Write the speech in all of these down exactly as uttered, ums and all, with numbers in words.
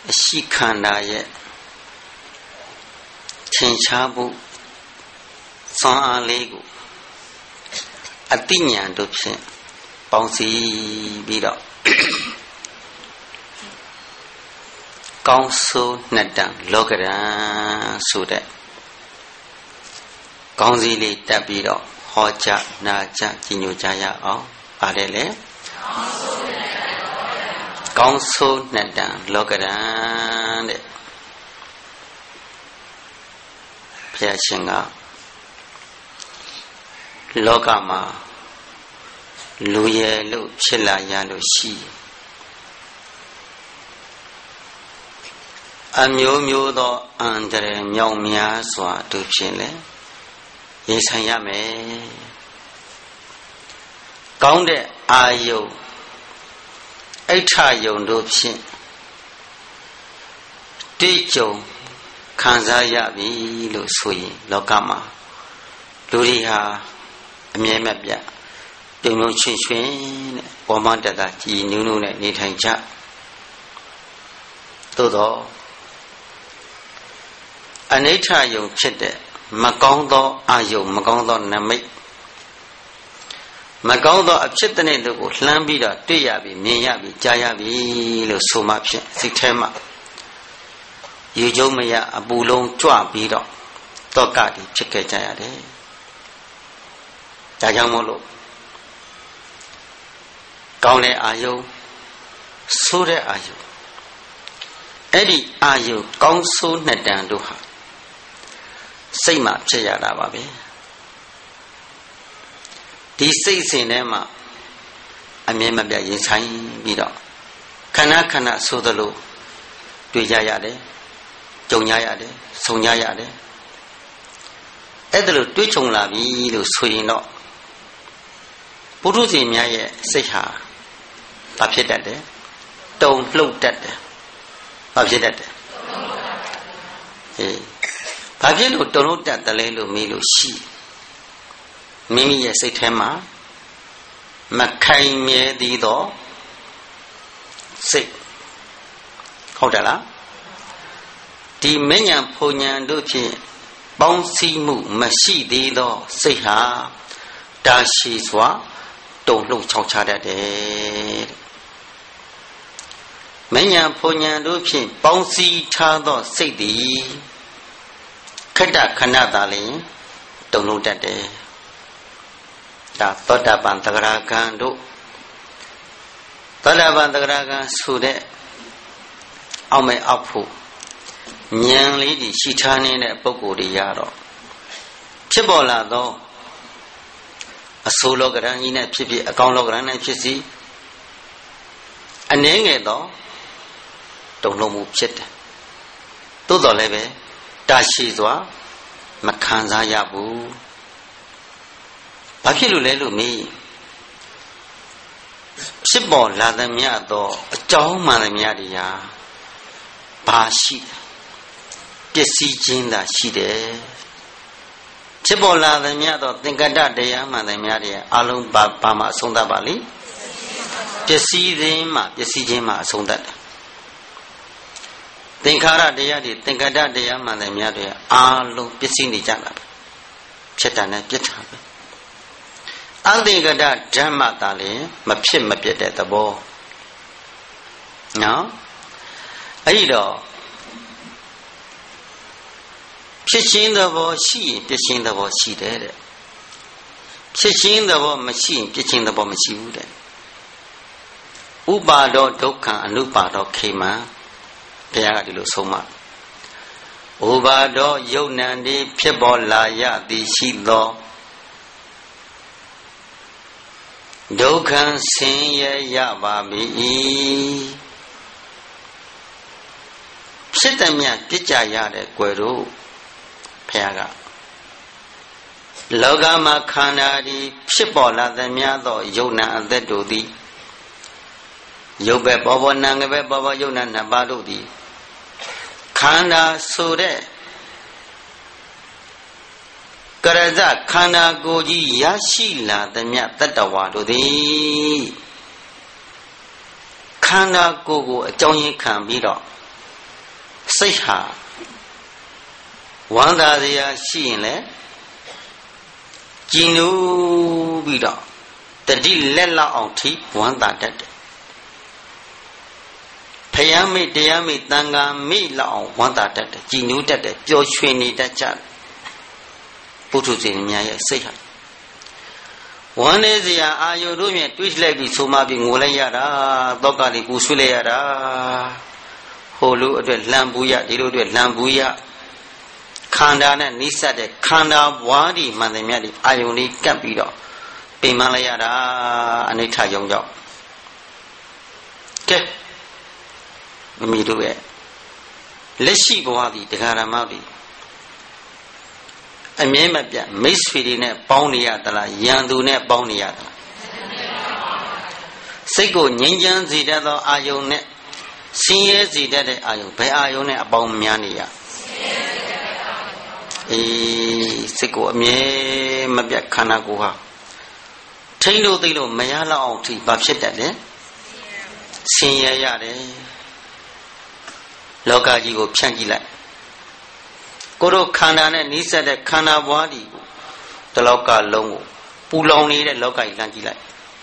ရှိခန္ဓာရဲ့ထင်ရှားမှုစွမ်းအားလေးကိုအတိညာတို့ဖြင့်ပေါင်းစည်းပြီးတော့ကောင်းဆိုးနှစ်တန်လောကရန်ဆိုတဲ့ကောင်းစည်းလေးတက်ပြီးတော့ဟောကြားနာကြားကြီးညိုကြရအောင်ပါတယ်လေကောင်းဆိုးနှစ်တန်လောကရန်တဲ့ဘုရားရှင်ကလောကမှာလူရယ်လို့ဖြစ်လာရလို့ရှိအမျိုးမျိုးသောအန္တရာယ်မြောက်များစွာတို့ဖြင့်လည်းရင်ဆိုင်ရမယ်ကောင်းတဲ့အာယုအိဋ္ဌယုံတို့ဖြင့်တိကျုံခံစားရပြီလို့ဆိုရင်လောကမှာလူတွေဟာအမြဲမပြတ်ပြုံပြုံချွင်ချွင်နဲ့ပေါ်မတတ်တာကြည်နူးနူးနဲ့နေထိုင်ကြသို့တော့အနိဋ္ဌယုံဖြစ်တဲ့မကောင်းသောအာယုံမကောင်းသောနမိတ်မကောင်းသောအဖြစ်တဲ့တို့ကိုလှမ်းပြီးတော့တွေ့ရပြီမြင်ရပြီကြားရပြီလို့ဆိုမှဖြင့်စိတ်ထဲမှာရေကျုံမရအပူလုံးကြွပြီးတော့တောကတိဖြစ်ခဲ့ကြရတယ်ဒါကြောင့်မို့လို့ကောင်းတဲ့အာယုံဆိုးတဲ့အာယုံအဲ့ဒီအာယုံကောင်းဆိုးနှစ်တန်တို့ဟာစိတ်မှာဖြစ်ရတာပါပဲဒီစိတ်စဉ်ထဲမှာအမြဲမပြတ်ရင်ဆိုင်ပြီးတော့ခဏခဏဆိုသလိုတွေ့ကြရတယ်ကြုံကြရတယ်ဆုံကြရတယ်အဲ့ဒါလိုတွေ့ကြုံလာပြီလို့ဆိုရင်တော့ပုထုဇဉ်များရဲ့စိတ်ဟာဘာဖြစ်တတ်တယ်တုန်လှုပ်တတ်တယ်ဘာဖြစ်တတ်တယ်အေးဘာဖြစ်လို့တုန်လှုပ်တတ်တယ်လဲလို့မေးလို့ရှိမိမိရဲ့စိတ်ထဲမှာမခိုင်မြဲသေးသောစိတ်ဟုတ်တယ်လားဒီမဉ္ဇဉ်ဖုန်ဉဏ်တို့ဖြင့်ပေါင်းစည်းမှုမရှိသေးသောစိတ်ဟာတာရှိစွာတုန်လှုပ်ချောက်ချတတ်တယ်မဉ္ဇဉ်ဖုန်ဉဏ်တို့ဖြင့်ပေါင်းစည်းထားသောစိတ်သည်ခတ္တခဏသာလျှင်တုန်လှုပ်တတ်တယ်ဒါသောတာပန်သဂရဂံတို့သောတာပန်သဂရဂံဆိုတဲ့အောက်မဲ့အောက်ဖို့ဉာဏ်လေးကြီးရှိထားနေတဲ့ပုဂ္ဂိုလ်တွေရတော့ဖြစ်ပေါ်လာသောအဆိုးလောကရန်ကြီးနဲ့ဖြစ်ဖြစ်အကောင်းလောကရန်နဲ့ဖြစ်စီအနည်းငယ်သောတုန်လှုပ်မှုဖြစ်တယ်သို့တော်လည်းပဲတာရှိစွာမခံစားရဘူးဘာဖြစ်လို့လဲလို့မေးဖြစ်ပေါ်လာသမျှသောအကြောင်းမှန်သမျှတွေဟာဘာရှိပစ္စည်းချင်းသာရှိတယ်ဖြစ်ပေါ်လာသမျှသောသင်္ကတ္တတရားမှန်သမျှတွေအလုံးဘာဘာမှအဆုံးသတ်ပါလိပစ္စည်းချင်းမှပစ္စည်းချင်းမှအဆုံးသတ်တယ်သင်္ခါရတရားတွေသင်္ကတ္တတရားမှန်သမျှတွေအလုံးပစ္စည်းနေကြတာပဲဖြစ်တာနဲ့ပြစ်တာပဲအသင်္ကတ္တဓမ္မသာလေမဖြစ်မပြတ်တဲ့သဘောနော်အဲ့ဒီတော့ဖြစ်ခြင်းသဘောရှိရင်ပြည့်ခြင်းသဘောရှိတယ်တဲ့ဖြစ်ခြင်းသဘောမရှိရင်ပြည့်ခြင်းသဘောမရှိဘူးတဲ့ဥပါဒောဒုက္ခအနုပါဒောခေမံဘုရားကဒီလိုဆုံးမဥပါဒောယုတ်နံဒီဖြစ်ပေါ်လာရသည်ရှိသောဒုက္ခဆင်းရဲရပါပြီဖြစ်သည်မြတ်ပြစ်ကြရတဲ့ကွယ်တို့ဘုရားကလောကမှာခန္ဓာဒီဖြစ်ပေါ်လာသည်များသောယုတ်နံအသက်တို့သည်ယုတ်ပဲပေါ်ပေါ်နာငယ်ပဲပေါ်ပေါ်ယုတ်နံနှစ်ပါးတို့သည်ခန္ဓာဆိုတဲ့ကရဇခန္ဓာကိုယ်ကြီးရရှိလာသည်မြတ်တတ္တဝါတို့သည်ခန္ဓာကိုယ်ကိုအကြောင်းရင်းခံပြီးတော့စိတ်ဟာဝမ်းသာစရာရှိရင်လေကြည်နူးပြီးတော့တတိလက်လောက်အောင်ထိဝမ်းသာတတ်တယ်ဖယားမိတ်တရားမိတ်တန်ခါမိလောက်အောင်ဝမ်းသာတတ်တယ်ကြည်နူးတတ်တယ်ပျော်ရွှင်နေတတ်ကြတယ်ပုထုဇဉ်များရဲ့စိတ်ဟာဝမ်းနေစရာအာယုတို့မြင်တွေးလိုက်ပြီးဆိုမှပြီးငိုလိုက်ရတာတောကလေးပူဆွေးလိုက်ရတာဟိုလိုအတွက်လံပူရဒီလိုအတွက်လံပူရခန္ဓာနဲ့နိစ္စတဲ့ခန္ဓာဘွားဒီမှန်တယ်မြတ်ဒီအာယုလေးကပ်ပြီးတော့ပိန်မလိုက်ရတာအနိဋ္ဌယုံကြောင့်ကဲမမီတို့ရဲ့လက်ရှိဘဝဒီတရားဓမ္မဒီအမြဲမပြတ်မိတ်ဆွေတွေနဲ့ပေါင်းနေရသလားယံသူနဲ့ပေါင်းနေရသလားစိတ်ကိုငြိမ်းချမ်းစေတတ်သောအာယုန်နဲ့ဆင်းရဲစေတတ်တဲ့အာယုန်ဘယ်အာယုန်နဲ့အပေါင်းများနေရအေးစိတ်ကိုအမြဲမပြတ်ခန္ဓာကိုယ်ဟာထိမ့်လို့သိလို့မရလောက်အောင်ထိဘာဖြစ်တတ်လဲဆင်းရဲရတယ်လောကကြီးကိုဖြန့်ကြည့်လိုက်ကိုတို့ခန္ဓာနဲ့နှိစက်တဲ့ခန္ဓာဘွားဒီကိုတလောကလုံးကိုပူလောင်နေတဲ့လောကကြီးလမ်းကြည့်လိုက်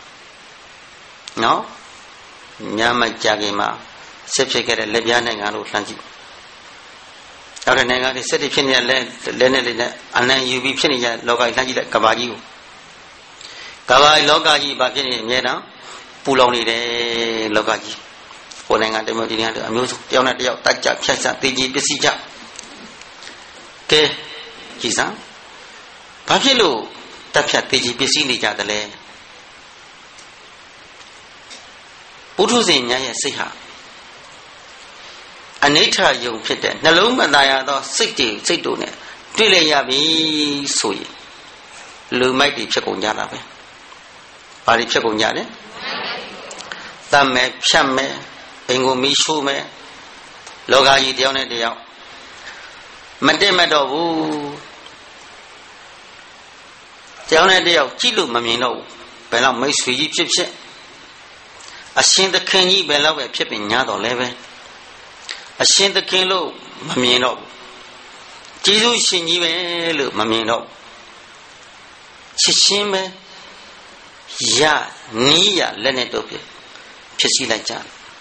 နော်ညမကြခင်မှာဆက်ဖြစ်ခဲ့တဲ့လက်ပြားနိုင်ငံတို့လှမ်းကြည့်နောက်တဲ့နိုင်ငံတွေဆက်တည်ဖြစ်နေတဲ့လက်လက်နဲ့လေးနဲ့အနံယူပြီးဖြစ်နေကြလောကကြီးလှမ်းကြည့်လိုက်ကဘာကြီးကိုကဘာလောကကြီးဘာဖြစ်နေအမြဲတမ်းပူလောင်နေတယ်လောကကြီးဟိုနိုင်ငံတမျိုးဒီနိုင်ငံတွေအမျိုးစုတယောက်နဲ့တယောက်တက်ကြဖြတ်ဆက်တေကြီးပစ္စည်းကြကဲကြည်စမ်းဘာဖြစ်လို့တက်ဖြတ်တေကြီးပစ္စည်းနေကြတယ်လဲပုထုဇဉ်များရဲ့စိတ်ဟာအနိဋ္ဌယုံဖြစ်တဲ့နှလုံးမသားရသောစိတ်တွေစိတ်တို့နဲ့တွေ့လိုက်ရပြီဆိုရင်လူမိုက်တွေဖြစ်ကုန်ကြတာပဲဘာတွေဖြစ်ကုန်ကြလဲတတ်မယ်ဖြတ်မယ်အိမ်ကိုမီးရှို့မယ်လောကကြီးတယောက်နဲ့တယောက်မတက်မတော့ဘူးတယောက်နဲ့တယောက်ကြည့်လို့မမြင်တော့ဘူးဘယ်တော့မိတ်ဆွေကြီးဖြစ်ဖြစ်အရှင်သခင်ကြီးဘယ်တော့ပဲဖြစ်ပင်ညာတော့လဲပဲအရှင်သခင်လို့မမြင်တော့ဘူးကျေးဇူးရှင်ကြီးပဲလို့မမြင်တော့ချစ်ရှင်ပဲရနီးရလက်နဲ့တော့ဖြစ်ဖြစ်စီလိုက်ကြ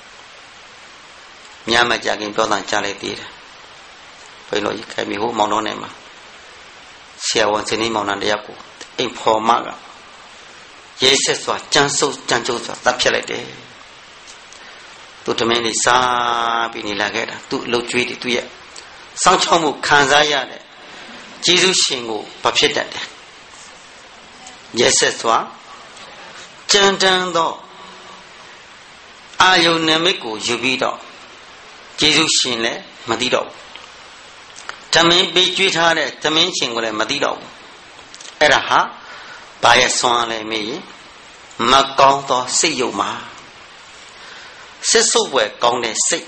ညမကြခင်ပြောတာကြားလိုက်သေးတယ်ဘယ်လိုရခိုင်မျိုးမောင်တော်နဲ့မှာဆရာဝန်စနေမောင်နှံတယောက်ကိုအိမ်ဖော်မကရဲဆက်စွာကြမ်းစုပ်ကြမ်းကြုတ်စွာတပ်ဖြတ်လိုက်တယ်သူတမင်းလေးစားပြီးနေလာခဲ့တာသူ့အလုပ်ကျွေးတယ်သူရဲ့စောင့်ချောက်မှုခံစားရတဲ့ကျေးဇူးရှင်ကိုဘာဖြစ်တတ်တယ်ရဲဆက်စွာကြမ်းတမ်းသောအာယုန်နမိတ်ကိုယူပြီးတော့ကျေးဇူးရှင်လည်းမသိတော့ဘူးသမင်းပေးကျွေးထားတဲ့သမင်းရှင်ကိုလည်းမသိတော့ဘူးအဲ့ဒါဟာဘာရဲ့ဆွမ်းလဲမေးရင်မကောင်းသောစိတ်ယုံမှာစစ်စုပ်ွယ်ကောင်းတဲ့စိတ်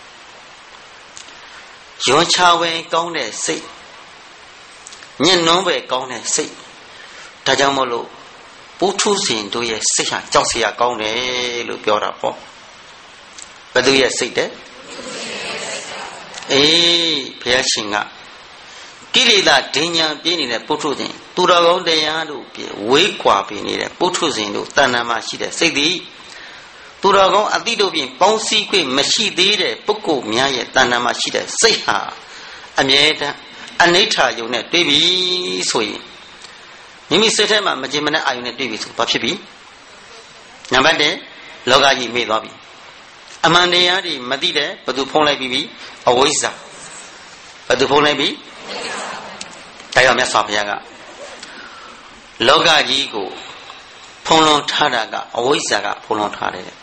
ရွန်ချဝဲကောင်းတဲ့စိတ်ညှဉ်းနှွမ်းပဲကောင်းတဲ့စိတ်ဒါကြောင့်မို့လို့ပုထုဇဉ်တို့ရဲ့စိတ်ဟာကြောက်စရာကောင်းတယ်လို့ပြောတာပေါ့ဘယ်သူရဲ့စိတ်တဲ့အေးဘုရားရှင်ကကိလေသာဒိညာပြင်းနေတဲ့ပုထုဇဉ်သူတော်ကောင်းတရားတို့ပြဝေးကွာပြနေတဲ့ပုထုဇဉ်တို့တဏ္ဍာမှာရှိတဲ့စိတ်သည်သူတော်ကောင်းအတိတို့ပြင်ပေါင်းစည်းခွင့်မရှိသေးတဲ့ပုဂ္ဂိုလ်များရဲ့တဏ္ဍာမှာရှိတဲ့စိတ်ဟာအမြဲတမ်းအနိဋ္ဌယုံနဲ့တွေ့ပြီဆိုရင်မိမိစိတ်ထဲမှာမကျင်မနဲ့အာယုန်နဲ့တွေ့ပြီဆိုဘာဖြစ်ပြီနံပါတ်တစ်လောကကြီးမေ့သွားပြီအမှန်တရားတွေမသိတဲ့ဘသူဖုံးလိုက်ပြီအဝိဇ္ဇာဘသူဖုံးလိုက်ပြီတရားမြတ်စွာဘုရားကလောကကြီးကိုဖုံးလွှမ်းထားတာကအဝိဇ္ဇာကဖုံးလွှမ်းထားတယ်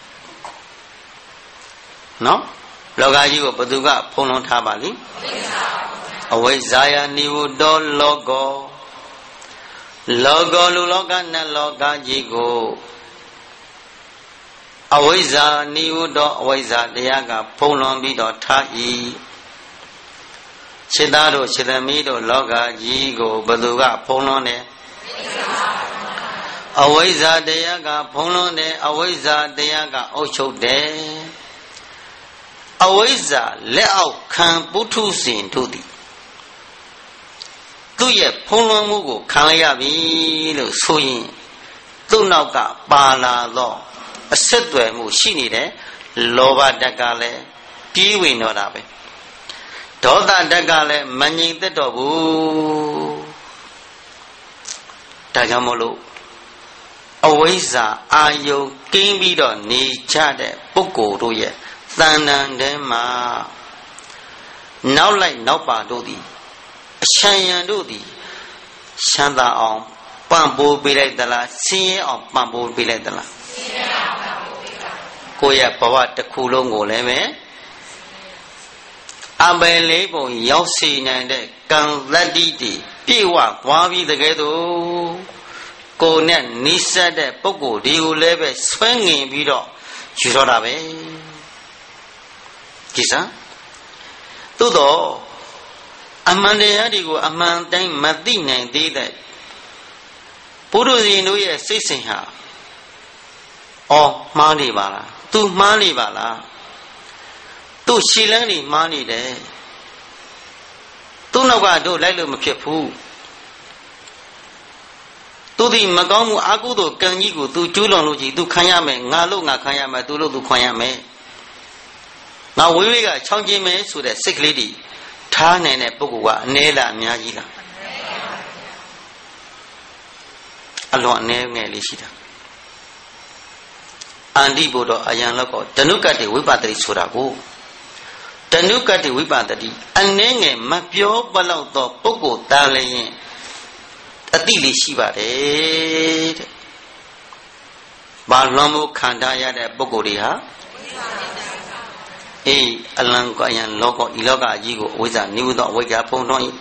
နော်လောကကြီးကိုဘသူကဖုံးလွှမ်းထားပါလိမ့်အဝိဇ္ဇာယနိဝတ္တောလောကောလောကောလူလောကနဲ့လောကကြီးကိုအဝိဇ္ဇာနိဝတ္တောအဝိဇ္ဇာတရားကဖုံးလွှမ်းပြီးတော့ထား၏ခြေသားတို့ခြေသမီးတို့လောကကြီးကိုဘသူကဖုံးလွှမ်းတယ်အဝိဇ္ဇာတရားကဖုံးလွှမ်းတယ်အဝိဇ္ဇာတရားကအုပ်ချုပ်တယ်အဝိဇ္ဇာလက်အောက်ခံပုထုဇဉ်တို့သည်သူ့ရဲ့ဖုံးလွှမ်းမှုကိုခံရပြီလို့ဆိုရင်သူ့နောက်ကပါလာသောအဆက်အသွယ်မှုရှိနေတယ်လောဘဓာတ်ကလည်းပြေးဝင်တော့တာပဲဒေါသဓာတ်ကလည်းမငြိမ်သက်တော့ဘူးဒါကြောင့်မို့လို့အဝိဇ္ဇာအာယုကင်းပြီးတော့နေကြတဲ့ပုဂ္ဂိုလ်တို့ရဲ့တဏ္ဍာန်ထဲမှာနောက်လိုက်နောက်ပါတို့သည်အချမ်းရံတို့သည်ချမ်းသာအောင်ပံ့ပိုးပေးလိုက်သလားဆင်းရဲအောင်ပံ့ပိုးပေးလိုက်သလားဆင်းရဲအောင်ပံ့ပိုးပေးပါကိုယ့်ရဲ့ဘဝတစ်ခုလုံးကိုလည်းပဲအပယ်လေးပုံရောက်စေနိုင်တဲ့ကံသတ္တိတွေပြေဝသွားပြီးတကယ်တော့ကိုယ်နဲ့နိစ္စတဲ့ပုဂ္ဂိုလ်ဒီကိုလည်းပဲဆွဲငင်ပြီးတော့ယူတော့တာပဲကြည်စမ်းသို့တော့အမှန်တရားတွေကိုအမှန်တိုင်းမသိနိုင်သေးတဲ့ပုရုဇဉ်တို့ရဲ့စိတ်စဉ်ဟာအော်မှားနေပါလားသူမှားနေပါလားသူရှည်လန်းနေမှားနေတယ်သူ့နောက်ကတို့လိုက်လို့မဖြစ်ဘူးသူဒီမကောင်းမှုအကုသို့ကံကြီးကိုသူကျူးလွန်လို့ကြီးသူခံရမယ်ငါလို့ငါခံရမယ်သူလို့သူခံရမယ်ငါဝေးဝေးကချောင်းကျင်းမယ်ဆိုတဲ့စိတ်ကလေးတွေထားနိုင်တဲ့ပုဂ္ဂိုလ်ကအနည်းလားအများကြီးလားအလွန်အနည်းငယ်လေးရှိတာအန္တိဘုဒ္ဓအယံလောကောတဏုကတ္တိဝိပတ္တိဆိုတာကိုတဏုကတ္တိဝိပတ္တိအနည်းငယ်မပြောပလောက်သောပုဂ္ဂိုလ်သားလည်းရင်အတိလေးရှိပါတယ်တဲ့ဘာလွန်မှုခံထားရတဲ့ပုဂ္ဂိုလ်တွေဟာအေးအလံကယံလောကဤလောကကြီးကိုအဝိဇ္ဇာနိဝုသောအဝိဇ္ဇာဖုံးထွန်း၏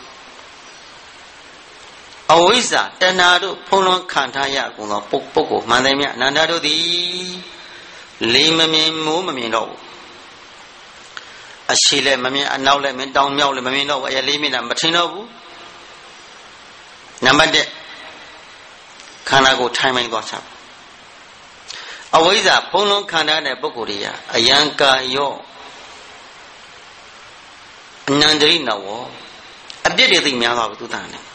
အဝိဇ္ဇာတဏှာတို့ဖုံးလွှမ်းခံထားရကုန်သောပုဂ္ဂိုလ်မှန်တယ်မြတ်အနန္တတို့သည်လေးမမြင်မိုးမမြင်တော့ဘူးအရှိလည်းမမြင်အနောက်လည်းမတောင်မြောက်လည်းမမြင်တော့ဘူးအရလေးမြင်တာမထင်တော့ဘူးနံပါတ်一ခန္ဓာကိုထိုင်မှန်သွားချအဝိဇ္ဇာဖုံးလွှမ်းခံထားတဲ့ပုဂ္ဂိုလ်တွေဟာအယံကာယောအနန္တရိနဝအပြစ်တွေသိများသွားပြီသူတန်တယ်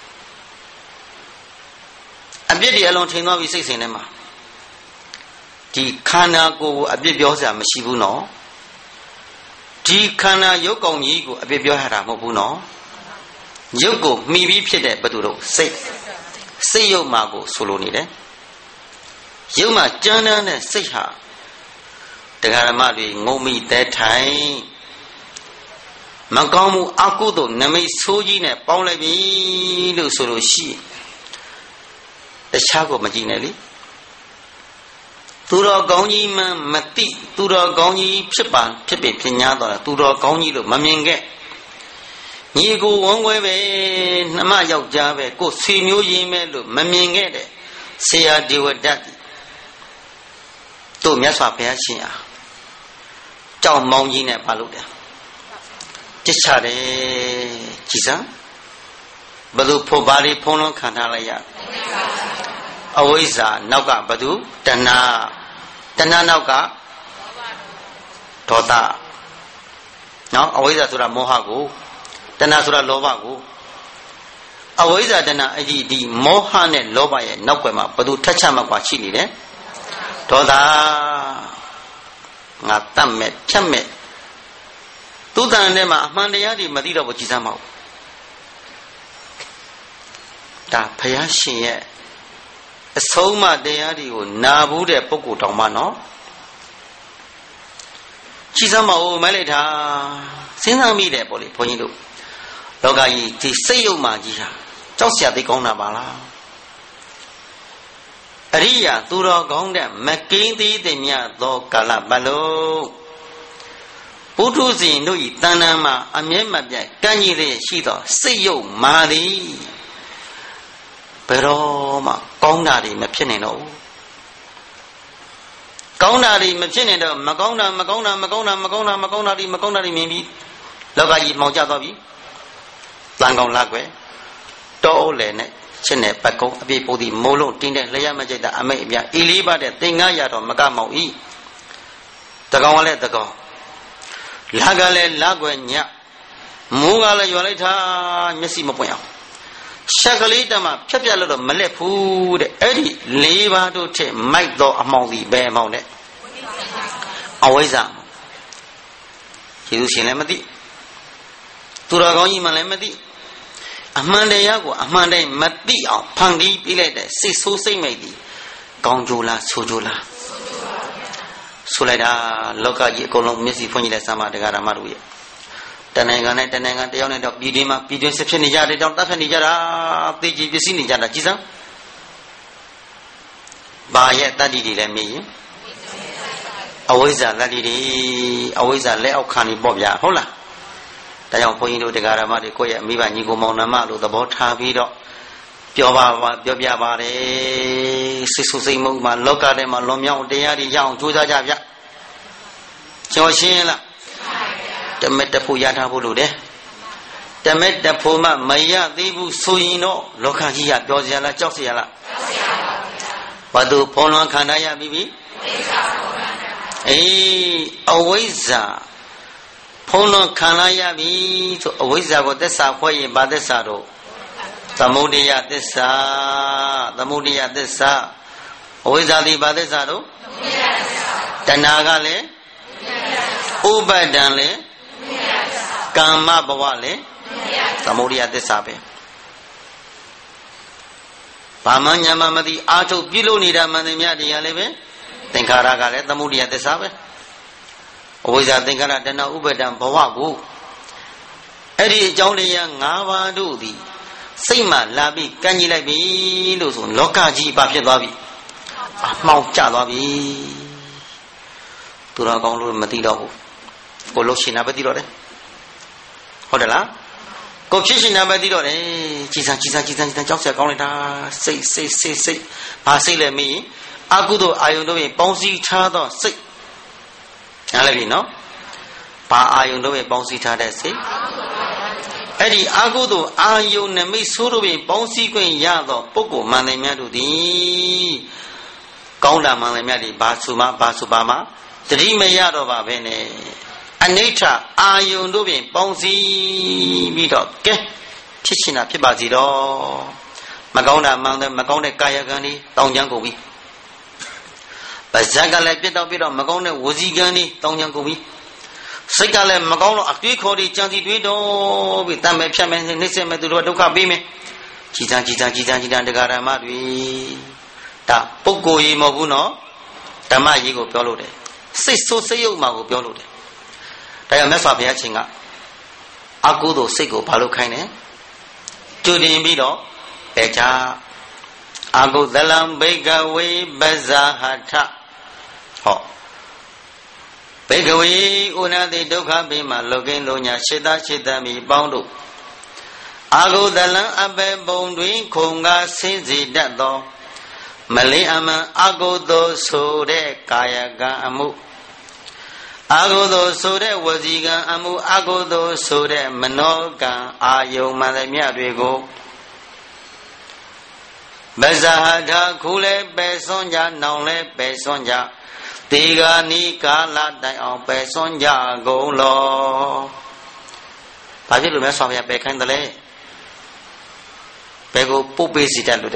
အပြစ်တွေအလုံးထိန်သွားပြီစိတ်စဉ်ထဲမှာဒီခန္ဓာကိုယ်ကိုအပြစ်ပြောစရာမရှိဘူးနော်ဒီခန္ဓာရုပ်ကောင်ကြီးကိုအပြစ်ပြောရတာမဟုတ်ဘူးနော်ရုပ်ကိုမှီပြီးဖြစ်တဲ့ဘသူတို့စိတ်စိတ်ရုပ်မှာကိုဆိုလိုနေတယ်ရုပ်မှာကြမ်းတမ်းတဲ့စိတ်ဟာတရားဓမ္မတွေငုံမိတဲထိုင်မကောင်းမှုအကုသို့နမိတ်ဆိုးကြီးနဲ့ပေါင်းလိုက်ပြီလို့ဆိုလို့ရှိတခြားကိုမကြည့်နဲ့လေသူတော်ကောင်းကြီးမှမသိသူတော်ကောင်းကြီးဖြစ်ပါဖြစ်ပေဖြစ်ညာတော့သူတော်ကောင်းကြီးလို့မမြင်ခဲ့ညီကိုဝန်းခွဲပဲနှမယောက်ျားပဲကိုဆွေမျိုးရင်းပဲလို့မမြင်ခဲ့တဲ့ဆရာဒေဝဒတ်တို့မြတ်စွာဘုရားရှင်အားကြောင်မောင်းကြီးနဲ့ပါလို့တယ်ပြစ်ချတယ်ကြည်စမ်းဘယ်သူဖို့ပါလိဖုံးလုံးခံထားလိုက်ရအဝိဇ္ဇာနောက်ကဘယ်သူတဏှာတဏှာနောက်ကဒေါသနော်အဝိဇ္ဇာဆိုတာမောဟကိုတဏှာဆိုတာလောဘကိုအဝိဇ္ဇာတဏှာအကြီးဒီမောဟနဲ့လောဘရဲ့နောက်ွယ်မှာဘယ်သူထက်ချမှကွာရှိနေတယ်ဒေါသငါတတ်မဲ့ဖြတ်မဲ့သူတန်ထဲမှာအမှန်တရားတွေမသိတော့ဘူးကြည်စမ်းမအောင်ဒါဘုရားရှင်ရဲ့အဆုံးအမတရားတွေကိုနာဘူးတဲ့ပုဂ္ဂိုလ်တောင်မှနော်ကြည်စမ်းမအောင်မဲလိုက်တာစဉ်းစားမိတယ်ပေါ့လေဘုန်းကြီးတို့လောကကြီးဒီစိတ်ယုံမှကြီးဟာကြောက်စရာသိကောင်းတာပါလားအရိယာသူတော်ကောင်းတဲ့မကင်းသေးတဲ့မြတ်သောကာလပတ်လုံးပုထုဇဉ်တို့ဤတဏ္ဍာမှာအမြဲမပြတ်ကန့်ကြီးတဲ့ရှိသောစိတ်ယုံမာသည်ဘယ်တော့မှကောင်းတာတွေမဖြစ်နိုင်တော့ဘူးကောင်းတာတွေမဖြစ်နိုင်တော့မကောင်းတာမကောင်းတာမကောင်းတာမကောင်းတာမကောင်းတာတွေမကောင်းတာတွေမြင်ပြီးလောကကြီးမှောင်ကျသွားပြီတန်ကောင်လာကွယ်တောအိုးလေနဲ့ရှင်းတဲ့ပတ်ကုန်းအပြည့်ပိုးသည်မိုးလုံးတင်းတဲ့လျှက်မကြိုက်တာအမိတ်အပြအေးလေးပါတဲ့သင်္ကန်းရတော့မကမောင်ဤတကောင်ကလည်းတကောင်လာကလည်းလာွယ်ညမိုးကလည်းရွာလိုက်တာမျက်စိမပွင့်အောင်ရှက်ကလေးတမဖြတ်ပြတ်လို့တော့မလက်ဘူးတဲ့အဲ့ဒီလေးပါးတို့ထက်မိုက်သောအမှောင်စီဘယ်အမှောင်နဲ့အဝိဇ္ဇာယေရှုရှင်လည်းမသိသူတော်ကောင်းကြီးမှလည်းမသိအမှန်တရားကိုအမှန်တိုင်းမသိအောင်ဖန်တီးပြလိုက်တဲ့စိတ်ဆိုးစိတ်မိတ်ဒီကောင်းကြိုးလားဆိုးကြိုးလားဆိုလိုက်တာလောကကြီးအကုန်လုံးမျက်စိဖွင့်ကြည့်လိုက်စမ်းပါတရားဓမ္မတို့ရဲ့တဏ္ဍာနဲ့တဏ္ဍာတယောက်နဲ့တော့ပြည်တွင်းမှာပြည်တွင်းစစ်ဖြစ်နေကြတဲ့တောင်တပ်ဖြတ်နေကြတာသိကြည်ပစ္စည်းနေကြတာကြည်စမ်းဘာရဲ့တတ္တိတွေလည်းမေးရင်အဝိဇ္ဇာတတ္တိတွေအဝိဇ္ဇာလက်အောက်ခံနေပေါ့ဗျာဟုတ်လားဒါကြောင့်ဘုန်းကြီးတို့တရားဓမ္မတွေကိုယ့်ရဲ့မိဘညီကိုမောင်နှမလို့သဘောထားပြီးတော့ပြောပါပါပြောပြပါတယ်စိတ်ဆူစိတ်မှုမှာလောကထဲမှာလွန်မြောက်တရားတွေရအောင်ကြိုးစားကြဗျကျော်ရှင်းလားတမက်တဖို့ရထားဖို့လို့တယ်တမက်တဖို့မှမရသေးဘူးဆိုရင်တော့လောကကြီးကပြောစရာလားကြောက်စရာလားကြောက်စရာပါဗျာဘာလို့ဖုံးလွှမ်းခံရပြီပြီအေးအဝိဇ္ဇာဖုံးလွှမ်းခံရပြီဆိုအဝိဇ္ဇာကိုသစ္စာဖွဲ့ရင်ဘာသစ္စာတော့သမုဒယသစ္စာသမုဒယသစ္စာအဝိဇ္ဇာဒီဘာသစ္စာတော့တဏှာကလည်းဥပါဒံလည်းကာမဘဝလည်းသမုဒယသစ္စာပဲဘာမှညာမှမသိအာထုတ်ပြုလို့နေတာမှန်တယ်များတရားလည်းပဲသင်္ခါရကလည်းသမုဒယသစ္စာပဲအဝိဇ္ဇာသင်္ခါရတဏှာဥပါဒံဘဝကိုအဲ့ဒီအကြောင်းတရား၅ပါးတို့သည်စိတ်မှလာပြီးကန့်ကြီးလိုက်ပြီလို့ဆိုလောကကြီးဘာဖြစ်သွားပြီအမှောင်ကျသွားပြီသူတော်ကောင်းလို့မသိတော့ဘူးကိုလို့ရှင်နာပဲသိတော့တယ်ဟုတ်တယ်လားကိုဖြစ်ရှင်နာပဲသိတော့တယ်ကြီးစံကြီးစံကြီးစံကြီးစံကြောက်စရာကောင်းလိုက်တာစိတ်စိတ်စိတ်စိတ်ဘာစိတ်လဲမင်းအကုသိုလ်အာယုန်တို့ရင်ပေါင်းစည်းထားသောစိတ်နားလည်ပြီနော်ဘာအာယုန်တို့ရင်ပေါင်းစည်းထားတဲ့စိတ်အဲ့ဒီအာဟုသောအာယုန်နမိတ်ဆိုးတို့ဖြင့်ပေါင်းစည်းခွင့်ရသောပုဂ္ဂိုလ်မှန်တယ်များတို့သည်ကောင်းတာမှန်တယ်များသည်ဘာဆိုမှဘာဆိုပါမှတတိမရတော့ပါပဲနဲ့အနိဋ္ဌအာယုန်တို့ဖြင့်ပေါင်းစည်းပြီးတော့ကဲဖြစ်ချင်တာဖြစ်ပါစီတော့မကောင်းတာမှန်တယ်မကောင်းတဲ့ကာယကံတွေတောင်းကြကုန်ပြီပါဇက်ကလည်းပြတ်တော့ပြတ်တော့မကောင်းတဲ့ဝစီကံတွေတောင်းကြကုန်ပြီစိတ်ကလည်းမကောင်းတော့အတွေးခေါ်တွေကြံစီတွေးတော့ပြီးတမ်းမဲ့ဖြတ်မဲ့နှိမ့်ဆက်မဲ့သူတို့ဒုက္ခပေးမယ်ကြည်စံကြည်စံကြည်စံကြည်စံတရားဓမ္မတွေဒါပုဂ္ဂိုလ်ကြီးမဟုတ်ဘူးနော်ဓမ္မကြီးကိုပြောလို့တယ်စိတ်ဆိုးစိတ်ယုတ်မှာကိုပြောလို့တယ်ဒါကြောင့်မြတ်စွာဘုရားရှင်ကအကုသိုလ်စိတ်ကိုဘာလို့ခိုင်းတယ်ကြိုတင်ပြီးတော့အဲချာအကုသလံဘိကဝေပဇာဟထဟောဘေကဝေဥနာတိဒုက္ခပိမလောကိလောညာရှေတရှေတမိပေါင်းတို့အာဟုတလံအပေပုံတွင်ခုံကားဆင်းစေတတ်သောမလင်းအမှန်အာဟုသောဆိုတဲ့ကာယကံအမှုအာဟုသောဆိုတဲ့ဝစီကံအမှုအာဟုသောဆိုတဲ့မနောကံအာယုံမှန်သမျှတွေကိုပဇာဟထခုလဲပယ်စွန့်ကြနောင်လဲပယ်စွန့်ကြတေဂာနိကာလတိုင်အောင်ပယ်စွန့်ကြကုန်လောဘာဖြစ်လို့လဲဆောင်းရပယ်ခိုင်းတယ်လဲဘယ်ကိုပုတ်ပေးစီတတ်လို့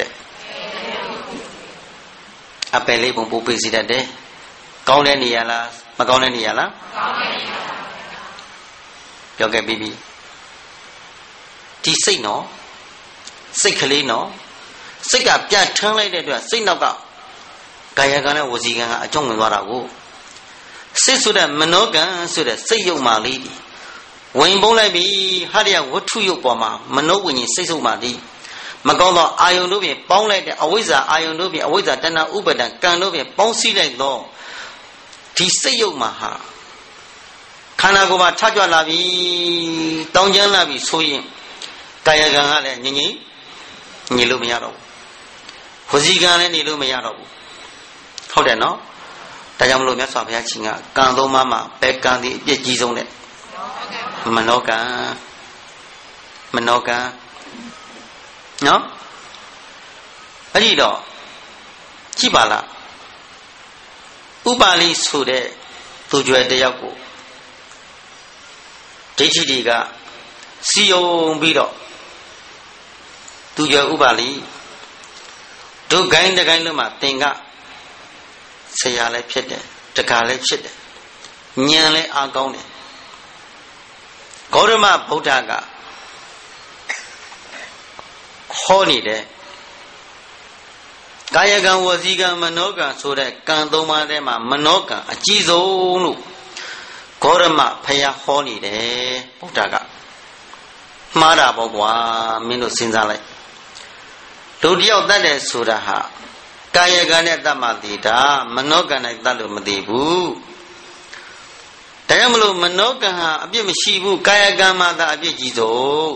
တဲ့အပယ်လေးပုံပုတ်ပေးစီတတ်တယ်ကောင်းတဲ့နေရာလားမကောင်းတဲ့နေရာလားကောင်းတဲ့နေရာပါပြောခဲ့ပြီးပြီဒီစိတ်နော်စိတ်ကလေးနော်စိတ်ကပြတ်ထန်းလိုက်တဲ့အတွက်စိတ်နောက်ကကာယကံနဲ့ဝစီကံကအကြောင်းဝင်သွားတာကိုစိတ်ဆိုတဲ့မနောကံဆိုတဲ့စိတ်ယုတ်မှလေးဒီဝင်ပုံးလိုက်ပြီဟာရဝတ္ထုယုတ်ပေါ်မှာမနောဝိညာဉ်စိတ်ဆုပ်မှဒီမကောင်းသောအာယုန်တို့ဖြင့်ပေါင်းလိုက်တဲ့အဝိဇ္ဇာအာယုန်တို့ဖြင့်အဝိဇ္ဇာတဏှာဥပါဒံကံတို့ဖြင့်ပေါင်းစည်းလိုက်သောဒီစိတ်ယုတ်မှဟာခန္ဓာကိုယ်မှာထကြွလာပြီတောင်းကျမ်းလာပြီဆိုရင်ကာယကံကလည်းငြိမ့်ငြိမ့်ညီလို့မရတော့ဘူးဝစီကံလည်းနေလို့မရတော့ဘူးဟုတ်တယ်နော်ဒါကြောင့်မလို့မြတ်စွာဘုရားရှင်ကကံသုံးပါးမှာဘယ်ကံဒီအပြည့်ကြီးဆုံးတဲ့မနောကံမနောကံနော်အဲ့ဒီတော့ကြည့်ပါလားဥပါလိဆိုတဲ့သူကြွယ်တယောက်ကိုဒိဋ္ဌိတွေကစီယုံပြီးတော့သူကျော်ဥပါလိဒုဂိုင်းတဂိုင်းလုံးမှာသင်ကဆရာလည်းဖြစ်တယ်တက္ကလည်းဖြစ်တယ်ဉာဏ်လည်းအားကောင်းတယ်ဂေါတမဗုဒ္ဓကဟောနေတယ်ကာယကံဝစီကံမနောကံဆိုတဲ့ကံသုံးပါးထဲမှာမနောကံအကြီးဆုံးလို့ဂေါတမဖယားဟောနေတယ်ဗုဒ္ဓကမှားတာပေါ့ကွာမင်းတို့စဉ်းစားလိုက်လူတယောက်တတ်တယ်ဆိုတာဟာကာယကံနဲ့တတ်မှသိတာမနောကံနဲ့တတ်လို့မသိဘူးဒါကြောင့်မလို့မနောကံဟာအပြစ်မရှိဘူးကာယကံမှသာအပြစ်ကြီးဆုံး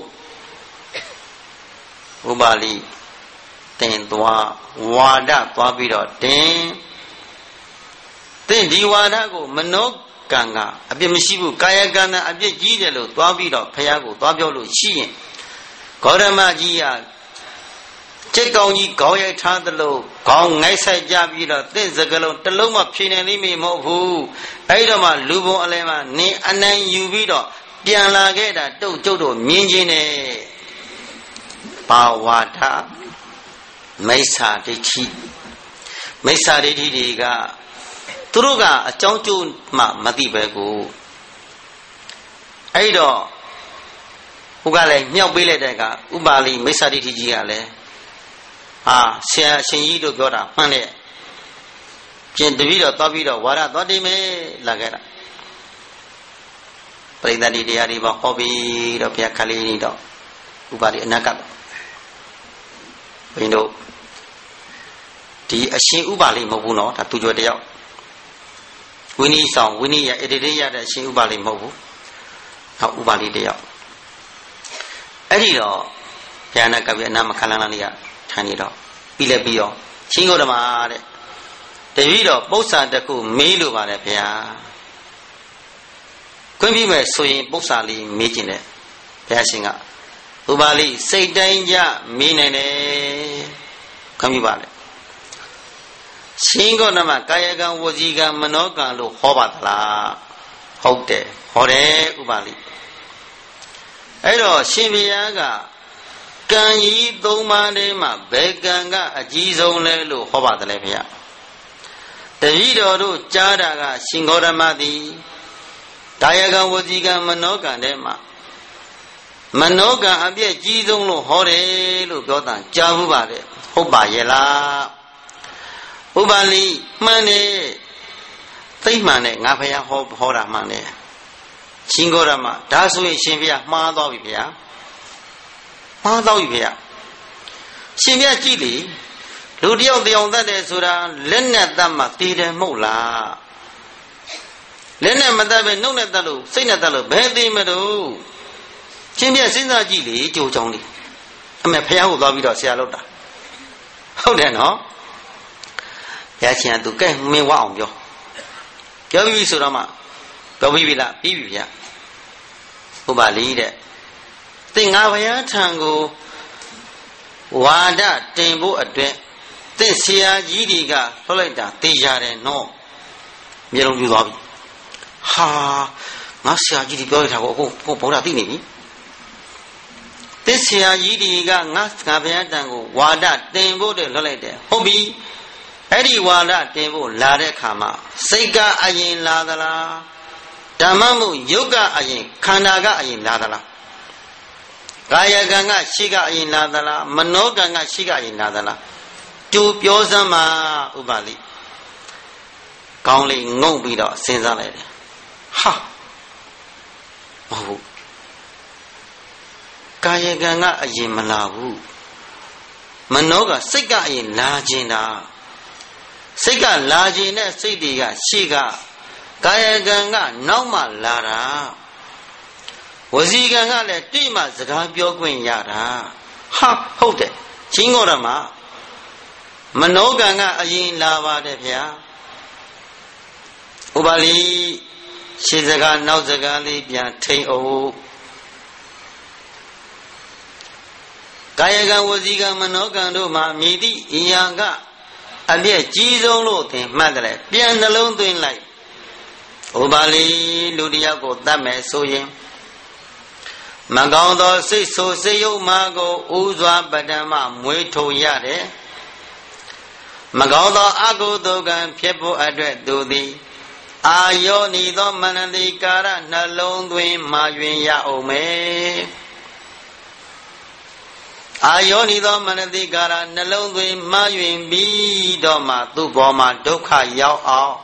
ဥပါလိတင်သွားဝါဒသွားပြီးတော့တင်သင်ဒီဝါဒကိုမနောကံကအပြစ်မရှိဘူးကာယကံကအပြစ်ကြီးတယ်လို့သွားပြီးတော့ဖះကိုသွားပြောလို့ရှိရင်ဂေါတမကြီးကကျိတ်ကောင်းကြီးခေါင်းရိုက်ထားသလိုခေါင်းငိုက်ဆိုင်ကြပြီးတော့သင်စကလုံးတစ်လုံးမှဖြေနေလိမ့်မယ်မဟုတ်ဘူးအဲ့တော့မှလူပုံအလဲမှာနင်းအနိုင်ယူပြီးတော့ပြန်လာခဲ့တာတုတ်ကျုပ်တို့မြင်ချင်းနဲ့ဘာဝါဒမိစ္ဆာဒိဋ္ဌိမိစ္ဆာဒိဋ္ဌိတွေကသူတို့ကအကြောင်းကျိုးမှမသိပဲကိုအဲ့တော့ဘုကလည်းမြောက်ပေးလိုက်တဲ့ကဥပါလိမိစ္ဆာဒိဋ္ဌိကြီးကလည်းဟာဆရာအရှင်ကြီးတို့ပြောတာမှန်တယ်ပြင်တပြီးတော့သွားပြီးတော့ဝါရသွားတိမေလာခဲ့တာပရိသတ်ဒီတရားတွေပေါ့ဟောပြီးတော့ဘုရားခလေးနေတော့ဥပါလိအနာကပ်ဘင်းတို့ဒီအရှင်ဥပါလိမဟုတ်ဘူးနော်ဒါသူကျော်တယောက်ဝိနည်းဆောင်ဝိနည်းရအတ္တိရတဲ့အရှင်ဥပါလိမဟုတ်ဘူးနောက်ဥပါလိတယောက်အဲ့ဒီတော့ဘုရားနာကပ်ပြီးအနာမခလန်းလာနေရထိုင်နေတော့ပြီးလဲပြီးရောချင်းဂေါတမတဲ့တပည့်တော်ပု္ပ္ပာတစ်ခုမေးလို့ပါတယ်ဗျာခွင့်ပြုမယ်ဆိုရင်ပု္ပ္ပာလေးမေးခြင်းတယ်ဘုရားရှင်ကဥပါလိစိတ်တိုင်းကြမေးနိုင်တယ်ခွင့်ပြုပါလေချင်းဂေါတမကာယကံဝစီကံမနောကံလို့ဟောပါသလားဟုတ်တယ်ဟောတယ်ဥပါလိအဲ့တော့ရှင်ဘုရားကကံကြီးသုံးပါးထဲမှာဘယ်ကံကအကြီးဆုံးလဲလို့ဟောပါတယ်လေဗျာတပည့်တော်တို့ကြားတာကရှင်ဂေါတမသည်ကာယကံဝစီကံမနောကံထဲမှာမနောကံအပြည့်ကြီးဆုံးလို့ဟောတယ်လို့ပြောတာကြားဘူးပါတယ်ဟုတ်ပါရဲ့လားဥပါလိမှန်တယ်သိမှန်တယ်ငါဖယားဟောဟောတာမှန်တယ်ရှင်ဂေါတမဒါဆိုရင်ရှင်ဘုရားမှားသွားပြီဗျာမှားတော့ပြီဗျာရှင်ပြကြည့်လေလူတယောက်တယောက်တတ်တယ်ဆိုတာလက်နဲ့တတ်မှတည်တယ်မဟုတ်လားလက်နဲ့မတတ်ပဲနှုတ်နဲ့တတ်လို့စိတ်နဲ့တတ်လို့ဘယ်သိမလို့ရှင်ပြစဉ်းစားကြည့်လေကြိုးချောင်းလေးအမေဖះကိုသွားပြီးတော့ဆရာလုပ်တာဟုတ်တယ်နော်ဘုရားရှင်ကသူကဲမင်းဝအောင်ပြောပြောပြီးဆိုတော့မှပြောပြီးပြီလားပြီးပြီဗျာဟုတ်ပါလိတဲ့သင်္ဃာဘုရားထံကိုဝါဒတင်ဖို့အတွက်သင်ဆရာကြီးတွေကလှုပ်လိုက်တာသိရတယ်နော်မျိုးလုံးပြသွားပြီဟာငါဆရာကြီးတွေပြောရတာကိုအခုကိုဗုဒ္ဓသိနေပြီသင်ဆရာကြီးတွေကငါငါဘုရားထံကိုဝါဒတင်ဖို့အတွက်လှုပ်လိုက်တယ်ဟုတ်ပြီအဲ့ဒီဝါဒတင်ဖို့လာတဲ့အခါမှာစိတ်ကအရင်လာသလားဓမ္မမှုယုတ်ကအရင်ခန္ဓာကအရင်လာသလားကာယကံကရှိကအရင်လာသလားမနောကံကရှိကအရင်လာသလားတူပြောစမ်းပါဥပါလိကောင်းလေးငုံပြီးတော့စဉ်းစားလိုက်တယ်ဟာမဟုတ်ဘူးကာယကံကအရင်မလာဘူးမနောကစိတ်ကအရင်လာခြင်းတာစိတ်ကလာခြင်းနဲ့စိတ်တွေကရှိကကာယကံကနောက်မှလာတာဝစီကံကလည်းတိမှစကားပြောခွင့်ရတာဟာဟုတ်တယ်ချင်းဂေါတမမနောကံကအရင်လာပါတယ်ဗျာဥပါလိရှေးစကားနောက်စကားလေးပြန်ထိန်အောင်ကာယကံဝစီကံမနောကံတို့မှာမြည်သည့်အရာကအပြည့်ကြီးဆုံးလို့သင်မှတ်တယ်ပြန်နှလုံးသွင်းလိုက်ဥပါလိလူတယောက်ကိုတတ်မယ်ဆိုရင်မကောင်းသောစိတ်ဆိုးစိတ်ယုတ်မှကိုဥစွာပတ္တမမွေးထုတ်ရတယ်မကောင်းသောအကုသိုလ်ကံဖြစ်ဖို့အတွက်သူသည်အာယောနိသောမနတိကာရနှလုံးသွင်းမှာတွင်ရအောင်မယ်အာယောနိသောမနတိကာရနှလုံးသွင်းမှာတွင်ပြီးတော့မှသူ့ဘောမှာဒုက္ခရောက်အောင်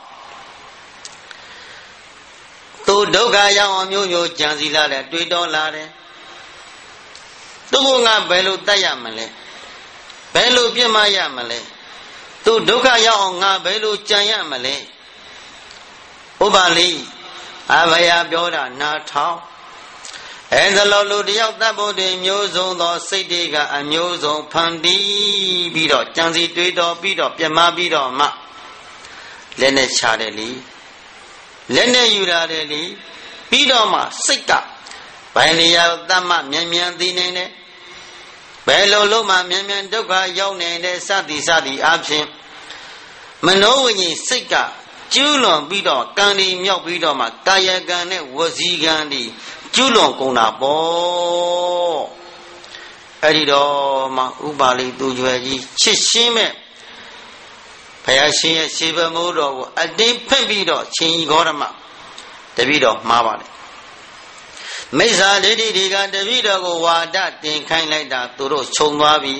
သူဒုက္ခရောက်အောင်မျိုးမျိုးကြံစည်လာတယ်တွေးတောလာတယ်သူကငါဘယ်လိုတတ်ရမလဲဘယ်လိုပြစ်မှားရမလဲသူဒုက္ခရောက်အောင်ငါဘယ်လိုကြံရမလဲဥပါလိအဘယပြောတာနားထောင်အဲဒါလိုလူတယောက်တတ်ဖို့တွေမျိုးစုံသောစိတ်တွေကအမျိုးစုံဖန်တီးပြီးတော့ကြံစီတွေးတော်ပြီးတော့ပြမပြီးတော့မှလက်နဲ့ချတယ်လीလက်နဲ့ယူရတယ်လीပြီးတော့မှစိတ်ကဘယ်နေရာတတ်မှမြန်မြန်သိနေတယ်ဘယ်လိုလို့မှမြန်မြန်ဒုက္ခရောက်နေတဲ့စသည်စသည်အဖြစ်မနောဝိညာဉ်စိတ်ကကျူးလွန်ပြီးတော့ကံဒီမြောက်ပြီးတော့မှကာယကံနဲ့ဝစီကံဒီကျူးလွန်ကုန်တာပေါ့အဲ့ဒီတော့မှဥပါလိသူကျွယ်ကြီးချစ်ရှင်းမဲ့ဘုရားရှင်ရဲ့ရှေးဘမိုးတော်ကိုအတင်းဖက်ပြီးတော့ရှင်ကြီးဂေါရမတပည့်တော်မှားပါတယ်မိစ္ဆာဒိဋ္ဌိတွေကတပည့်တော်ကိုဝါဒတင်ခိုင်းလိုက်တာသူတို့ခြုံသွားပြီ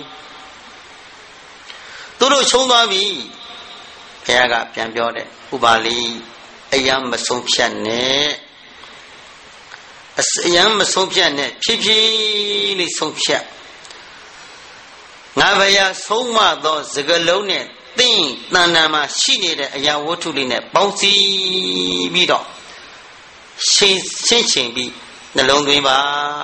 သူတို့ခြုံသွားပြီဘုရားကပြန်ပြောတယ်ဥပါလိအယံမဆုံးဖြတ်နဲ့အယံမဆုံးဖြတ်နဲ့ဖြည်းဖြည်းလေးဆုံးဖြတ်ငါဘုရားဆုံးမသောစကလုံးနဲ့သင်တဏ္ဍာမှာရှိနေတဲ့အရာဝတ္ထုလေးနဲ့ပေါင်းစည်းပြီးတော့ရှင်းရှင်းချင်းပြီးနှလုံးသွင်းပါ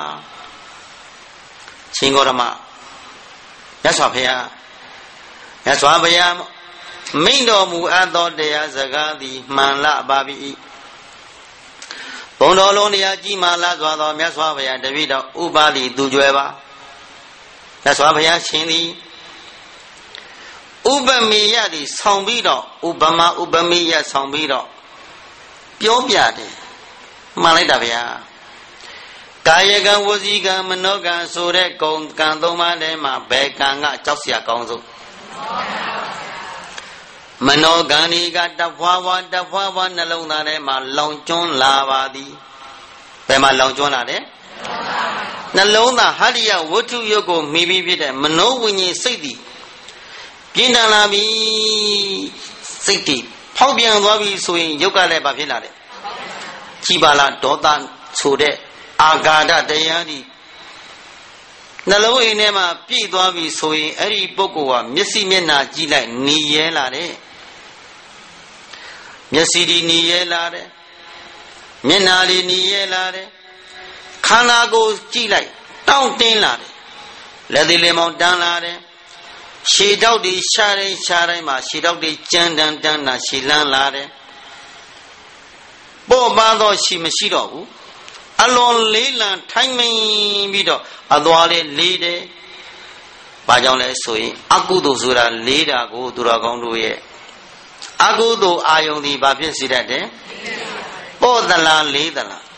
ရှင်ဂေါရမမြတ်စွာဘုရားမြတ်စွာဘုရားမိန့်တော်မူအပ်သောတရားစကားသည်မှန်လပါပြီဘုံတော်လုံးတရားကြီးမှလာစွာသောမြတ်စွာဘုရားတပည့်တော်ဥပါလိသူကျွယ်ပါမြတ်စွာဘုရားရှင်သည်ဥပမေယသည်ဆောင်ပြီးတော့ဥပမာဥပမေယဆောင်ပြီးတော့ပြောပြတယ်မှန်လိုက်တာဗျာကာယကံဝစီကံမနောကံဆိုတဲ့ကုံကံသုံးပါးထဲမှာဘယ်ကံကကြောက်စရာကောင်းဆုံးမနောကံဒီကတဖွာဖွာတဖွာဖွာနှလုံးသားထဲမှာလောင်ကျွမ်းလာပါသည်ဘယ်မှာလောင်ကျွမ်းလာတယ်နှလုံးသားဟရိယဝတ္ထုယုတ်ကိုမိပြီးဖြစ်တဲ့မနောဝိညာဉ်စိတ်သည်ပြင်းထန်လာပြီစိတ်တည်ဖောက်ပြန်သွားပြီဆိုရင်ယုတ်ကလည်းဘာဖြစ်လာတယ်ကြည်ပါလားဒေါသဆိုတဲ့အာဃာတတရားဒီနှလုံးအိမ်ထဲမှာပြည့်သွားပြီဆိုရင်အဲ့ဒီပုဂ္ဂိုလ်ကမျက်စိမျက်နှာကြည့်လိုက်နီရဲလာတယ်မျက်စိဒီနီရဲလာတယ်မျက်နှာလေးနီရဲလာတယ်ခန္ဓာကိုယ်ကြည့်လိုက်တောင့်တင်းလာတယ်လက်သေးလေးမောင်တန်းလာတယ်ရှည်တောက်တွေရှားတိုင်းရှားတိုင်းမှာရှည်တောက်တွေကြမ်းတမ်းတန်းတာရှည်လန်းလာတယ်ပေါ့ပါတော့ရှိမရှိတော့ဘူးအလွန်လေးလံထိုင်းမင်းပြီးတော့အသွားလေးလေးတယ်။ဘာကြောင့်လဲဆိုရင်အကုသိုလ်ဆိုတာလေးတာကိုသူတော်ကောင်းတို့ရဲ့အကုသိုလ်အာယုန်ဒီဘာဖြစ်စေတတ်တယ်။ပေါ့သလားလေးသလား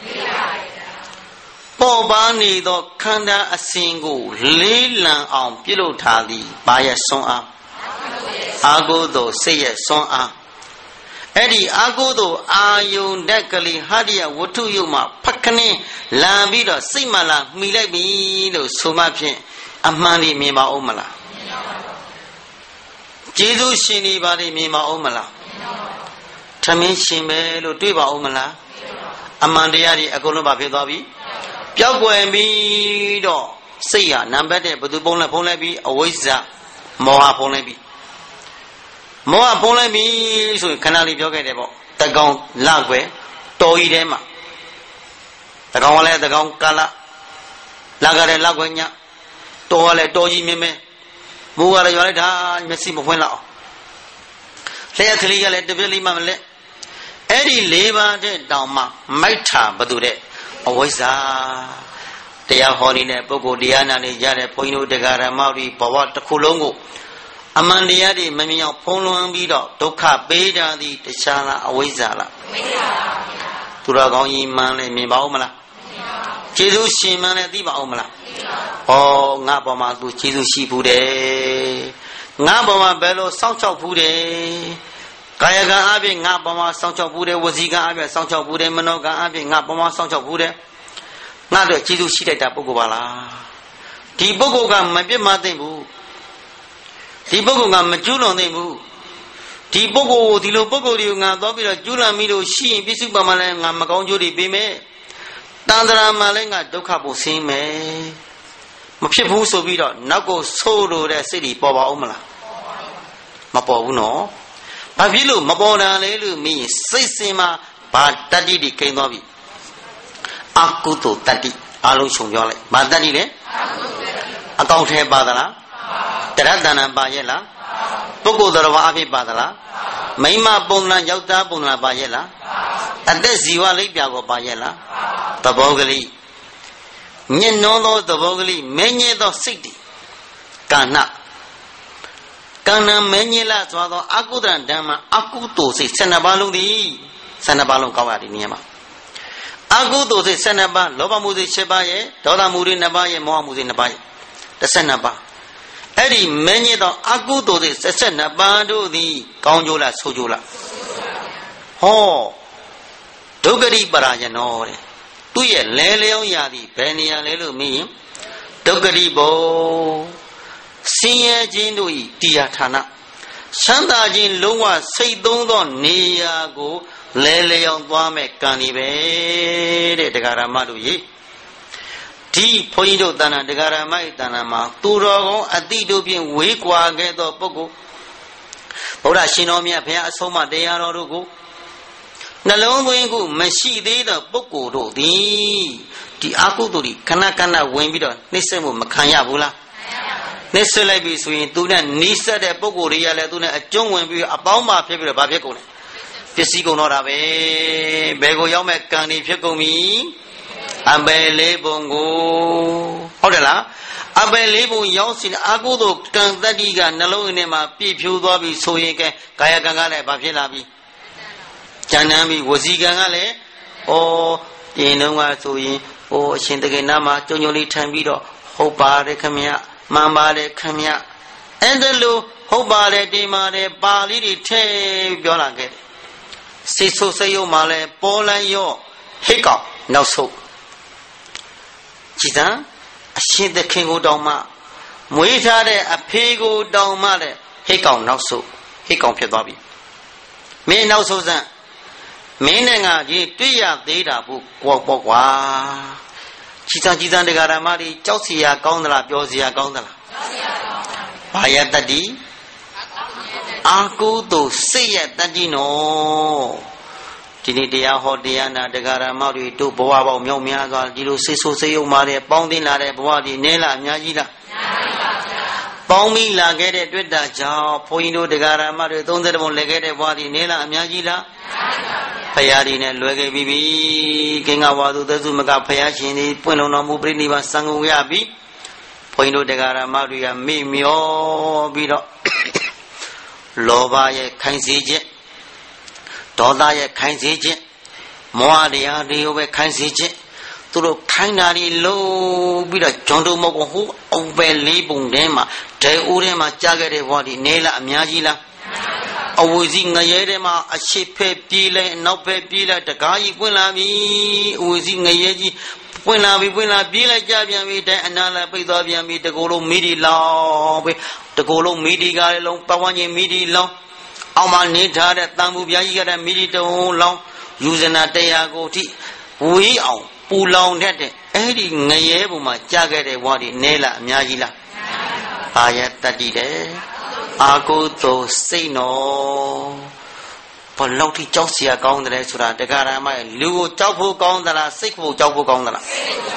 ပေါ့ပါနေသောခန္ဓာအစဉ်ကိုလေးလံအောင်ပြုလုပ်ထားသည်ဘာရဲ့စွမ်းအားအကုသိုလ်စိတ်ရဲ့စွမ်းအားအဲ့ဒီအာဟုသောအာယုန်တက်ကလေးဟာဒီယဝတ္ထုယုတ်မှာဖက်ခနင်းလာပြီးတော့စိတ်မှလာမှီလိုက်ပြီလို့ဆိုမှဖြင့်အမှန်ဒီမြင်ပါဦးမလားမြင်ပါပါကျေးဇူးရှင်ဒီပါလိမြင်ပါဦးမလားမြင်ပါပါထမင်းရှင်ပဲလို့တွေးပါဦးမလားမြင်ပါပါအမှန်တရားဒီအကုန်လုံးပါဖြစ်သွားပြီပျောက်ကွယ်ပြီးတော့စိတ်ဟာနံပါတ်တဲ့ဘသူပုံလဲဖုံးလိုက်ပြီးအဝိဇ္ဇမောဟဖုံးလိုက်ပြီးမောဟဖုံးလိုက်ပြီဆိုရင်ခဏလေးပြောခဲ့တယ်ပေါ့တကောင်လကွယ်တော်ကြီးထဲမှာတကောင်ကလည်းတကောင်ကာလလကလည်းလကွယ်ညတော်ကလည်းတော်ကြီးမြင်မဲမိုးကလည်းရွာလိုက်တာမျက်စိမဖွင့်လောက်အောင်လျှက်ကလေးကလည်းတပြက်လေးမှမလဲအဲ့ဒီလေးပါးတဲ့တောင်မှမိုက်တာဘသူတဲ့အဝိဇ္ဇာတရားဟောနေတဲ့ပုဂ္ဂိုလ်တရားနာနေကြတဲ့ဘုန်းကြီးတို့တရားဓမ္မတွေဘဝတစ်ခုလုံးကိုအမှန်တရားတွေမမြင်အောင်ဖုံးလွှမ်းပြီးတော့ဒုက္ခပေးကြသည်တခြားလားအဝိဇ္ဇာလားအဝိဇ္ဇာပါဗျာသူတော်ကောင်းကြီးမှန်းလဲမြင်ပါဦးမလားမြင်ပါဘူးကျေးဇူးရှင်မှန်လည်းသိပါအောင်မလားဟောငါပေါ်မှာသူကျေးဇူးရှိဘူးတယ်ငါပေါ်မှာဘယ်လိုစောင့်ချောက်ဘူးတယ်ကာယကံအပြင်ငါပေါ်မှာစောင့်ချောက်ဘူးတယ်ဝစီကံအပြင်စောင့်ချောက်ဘူးတယ်မနောကံအပြင်ငါပေါ်မှာစောင့်ချောက်ဘူးတယ်ငါတို့ကျေးဇူးရှိလိုက်တာပုဂ္ဂိုလ်ပါလားဒီပုဂ္ဂိုလ်ကမပြစ်မသိဘူးဒီပုဂ္ဂိုလ်ကမကျူးလွန်သိဘူးဒီပုဂ္ဂိုလ်ကိုဒီလိုပုဂ္ဂိုလ်တွေကိုငါသွားပြီးတော့ကျူးလွန်ပြီးလို့ရှိရင်ပြစ္စုပ္ပန်မှာလည်းငါမကောင်းကျိုးတွေပေးမယ်တန်ត្រာမှာလည်းငါဒုက္ခပို့ဆင်းမယ်မဖြစ်ဘူးဆိုပြီးတော့နောက်ကိုဆိုးလို့တဲ့စိတ်တွေပေါ်ပါဦးမလားမပေါ်ဘူးနော်ဘာဖြစ်လို့မပေါ်တာလဲလို့မင်းစိတ်စင်မှာဘာတတ္တိတွေကိန်းသွားပြီအကုသိုလ်တတ္တိအလုံးခြုံပြောလိုက်ဘာတတ္တိလဲအကောင်ထဲပါသလားတရတ္တနာပါရဲ့လားပုဂ္ဂိုလ်တော်ဘာအဖြစ်ပါသလားမိမပုံလံယောက်ျားပုံလံပါရဲ့လားအသက်ဇီဝလိပ်ပြကိုပါရဲ့လားသဘောကလေးညှဉ်းနှောသောသဘောကလေးမင်းညဲသောစိတ်တည်ကာဏကံနမင်းညဲလာစွာသောအကုသဓမ္မအကုသိုလ်စိတ်ဆယ်နှစ်ပါးလုံးသည်ဆယ်နှစ်ပါးလုံးကောင်းရဒီနေရာမှာအကုသိုလ်စိတ်ဆယ်နှစ်ပါးလောဘမှုစိတ်ရှစ်ပါးရဲ့ဒေါသမှုတွေနှစ်ပါးရဲ့မောဟမှုစိတ်နှစ်ပါးရဲ့တစ်ဆက်နှစ်ပါးအဲ့ဒီမင်းညဲသောအကုသိုလ်စိတ်ဆက်ဆက်နှစ်ပါးတို့သည်ကောင်းကျိုးလားဆိုးကျိုးလားဟောဒုက္ခရိပရာယနောတဲ့သူ့ရဲ့လဲလျောင်းရာသည်ဘယ်နေရာလဲလို့မင်းဒုက္ခရိဘောဆင်းရဲခြင်းတို့ဤတရားဌာနချမ်းသာခြင်းလုံးဝစိတ်သုံးသောနေရာကိုလဲလျောင်းသွားမဲ့ကံဒီပဲတဲ့တရားဓမ္မတို့ရေဒီဘုန်းကြီးတို့တဏ္ဍာတရားဓမ္မဤတဏ္ဍာမှာသူတော်ကောင်းအတိတို့ဖြင့်ဝေးကွာခဲ့သောပုဂ္ဂိုလ်ဘုရားရှင်တော်မြတ်ဘုရားအဆုံးအမတရားတော်တို့ကိုနှလုံးသွင်းခုမရှိသေးတဲ့ပုဂ္ဂိုလ်တို့သည်ဒီအကုသိုလ်ဒီခဏခဏဝင်ပြီးတော့နှိမ့်ဆက်မှုမခံရဘူးလားနှိမ့်ဆက်လိုက်ပြီဆိုရင်သူနဲ့နီးစပ်တဲ့ပုဂ္ဂိုလ်တွေကလည်းသူနဲ့အကျုံးဝင်ပြီးအပေါင်းပါဖြစ်ပြီးတော့ဘာဖြစ်ကုန်လဲပစ္စည်းကုန်တော့တာပဲဘယ်ကိုရောက်မဲ့ကံတွေဖြစ်ကုန်ပြီအပယ်လေးပုံကိုဟုတ်တယ်လားအပယ်လေးပုံရောက်စီအကုသိုလ်ကံတတ္တိကနှလုံးထဲမှာပြည့်ဖြိုးသွားပြီဆိုရင်ကဲကာယကံကလည်းဘာဖြစ်လာပြီကျန်မ်းပြီးဝစီကံကလည်းဩပြင်တော့ကဆိုရင်ဟိုအရှင်တကယ်နာမှာကြုံကြုံလေးထိုင်ပြီးတော့ဟုတ်ပါတယ်ခမရမှန်ပါတယ်ခမရအဲ့ဒါလို့ဟုတ်ပါတယ်ဒီမှာတယ်ပါဠိတွေထည့်ပြောလာခဲ့တယ်စိတ်ဆိုးစိတ်ယုံမှလည်းပေါ်လန်းရော့ဟိတ်ကောင်နောက်ဆုံးကြည်စံအရှင်သခင်ကိုတောင်းမှမွေးထားတဲ့အဖေကိုတောင်းမှတဲ့ဟိတ်ကောင်နောက်ဆုံးဟိတ်ကောင်ဖြစ်သွားပြီမင်းနောက်ဆုံးစမ်းမင်းနဲ့ငါကြီးတွေ့ရသေးတာဘူးကွာပေါ့ကွာကြည်စံကြည်စံတရားဓမ္မတွေကြောက်စရာကောင်းသလားပြောစရာကောင်းသလားကြောက်စရာကောင်းပါဘူးဘာယတ္တိအာကုသိုလ်စိတ်ရဲ့တတ္တိနော်ဒီနေ့တရားဟောတရားနာတရားဓမ္မတွေတို့ဘဝပေါင်းမြောက်များစွာဒီလိုစိတ်ဆိုးစိတ်ယုံမာတဲ့ပေါင်းတင်လာတဲ့ဘဝတွေနည်းလားအများကြီးလားများပါဗျာပေါင်းပြီးလာခဲ့တဲ့တွေ့တာကြောင့်ဘုန်းကြီးတို့တရားဓမ္မတွေသုံးသတ္တပုံလဲခဲ့တဲ့ဘဝတွေနည်းလားအများကြီးလားများပါဗျာဖရာဒီနဲ့လွယ်ခဲ့ပြီးပြီကင်္ဂဝါသူသစုမကဖရာရှင်ဒီပွင့်လုံးတော်မူပြိဋိဘံစံကုန်ရပြီဘုန်းကြီးတို့တရားဓမ္မတွေကမိမျောပြီးတော့လောဘရဲ့ခိုင်စေခြင်းဒေါသရဲ့ခိုင်စေခြင်းမောဟတရားတွေကိုပဲခိုင်စေခြင်းသူတို့ခိုင်တာတွေလုံးပြီးတော့ဂျွန်တို့မဟုတ်ဘူးဟိုအုံပဲလေးပုံထဲမှာဒဲအိုးထဲမှာကြားခဲ့တဲ့ဘဝဒီနေလားအများကြီးလားအဝီစီငရဲထဲမှာအရှိဖက်ပြေးလိုက်နောက်ဖက်ပြေးလိုက်တကားကြီးပွင့်လာပြီအဝီစီငရဲကြီးပွင့်လာပြီပွင့်လာပြေးလိုက်ကြပြန်ပြီတဲ့အနာလာပိတ်သွားပြန်ပြီတကူလုံးမိဒီလောင်ပဲတကူလုံးမိဒီကားလုံးပတ်ဝန်းကျင်မိဒီလောင်အောင်မနေထားတဲ့တန်ဘူးပြားကြီးကတဲ့မိဒီတုံလောင်ယူဇနာတရားကိုထိဝေးအောင်ပူလောင်တတ်တဲ့အဲ့ဒီငရဲပုံမှာကြားခဲ့တဲ့ဘဝဒီနဲလားအများကြီးလားအာယတတ္တိတဲ့အာကုသိုလ်စိတ်နော်ဘလောက်ထိကြောက်စရာကောင်းတယ်ဆိုတာတရားဓမ္မရဲ့လူကိုကြောက်ဖို့ကောင်းသလားစိတ်ကိုကြောက်ဖို့ကောင်းသလား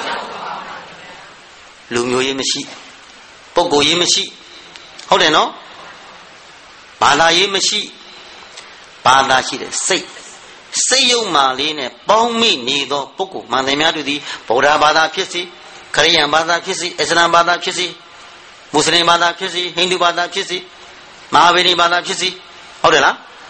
လူမျိုးရေးမရှိပုဂ္ဂိုလ်ရေးမရှိဟုတ်တယ်နော်ဘာသာရေးမရှိဘာသာရှိတယ်စိတ်စိတ်ယုံမှလေးနဲ့ပေါင်းမိနေသောပုဂ္ဂိုလ်မှန်တယ်များတို့သည်ဗုဒ္ဓဘာသာဖြစ်စီခရစ်ယာန်ဘာသာဖြစ်စီအစ္စလာမ်ဘာသာဖြစ်စီမွတ်စလင်ဘာသာဖြစ်စီဟိန္ဒူဘာသာဖြစ်စီမဟာဗေဒဘာသာဖြစ်စီဟုတ်တယ်လား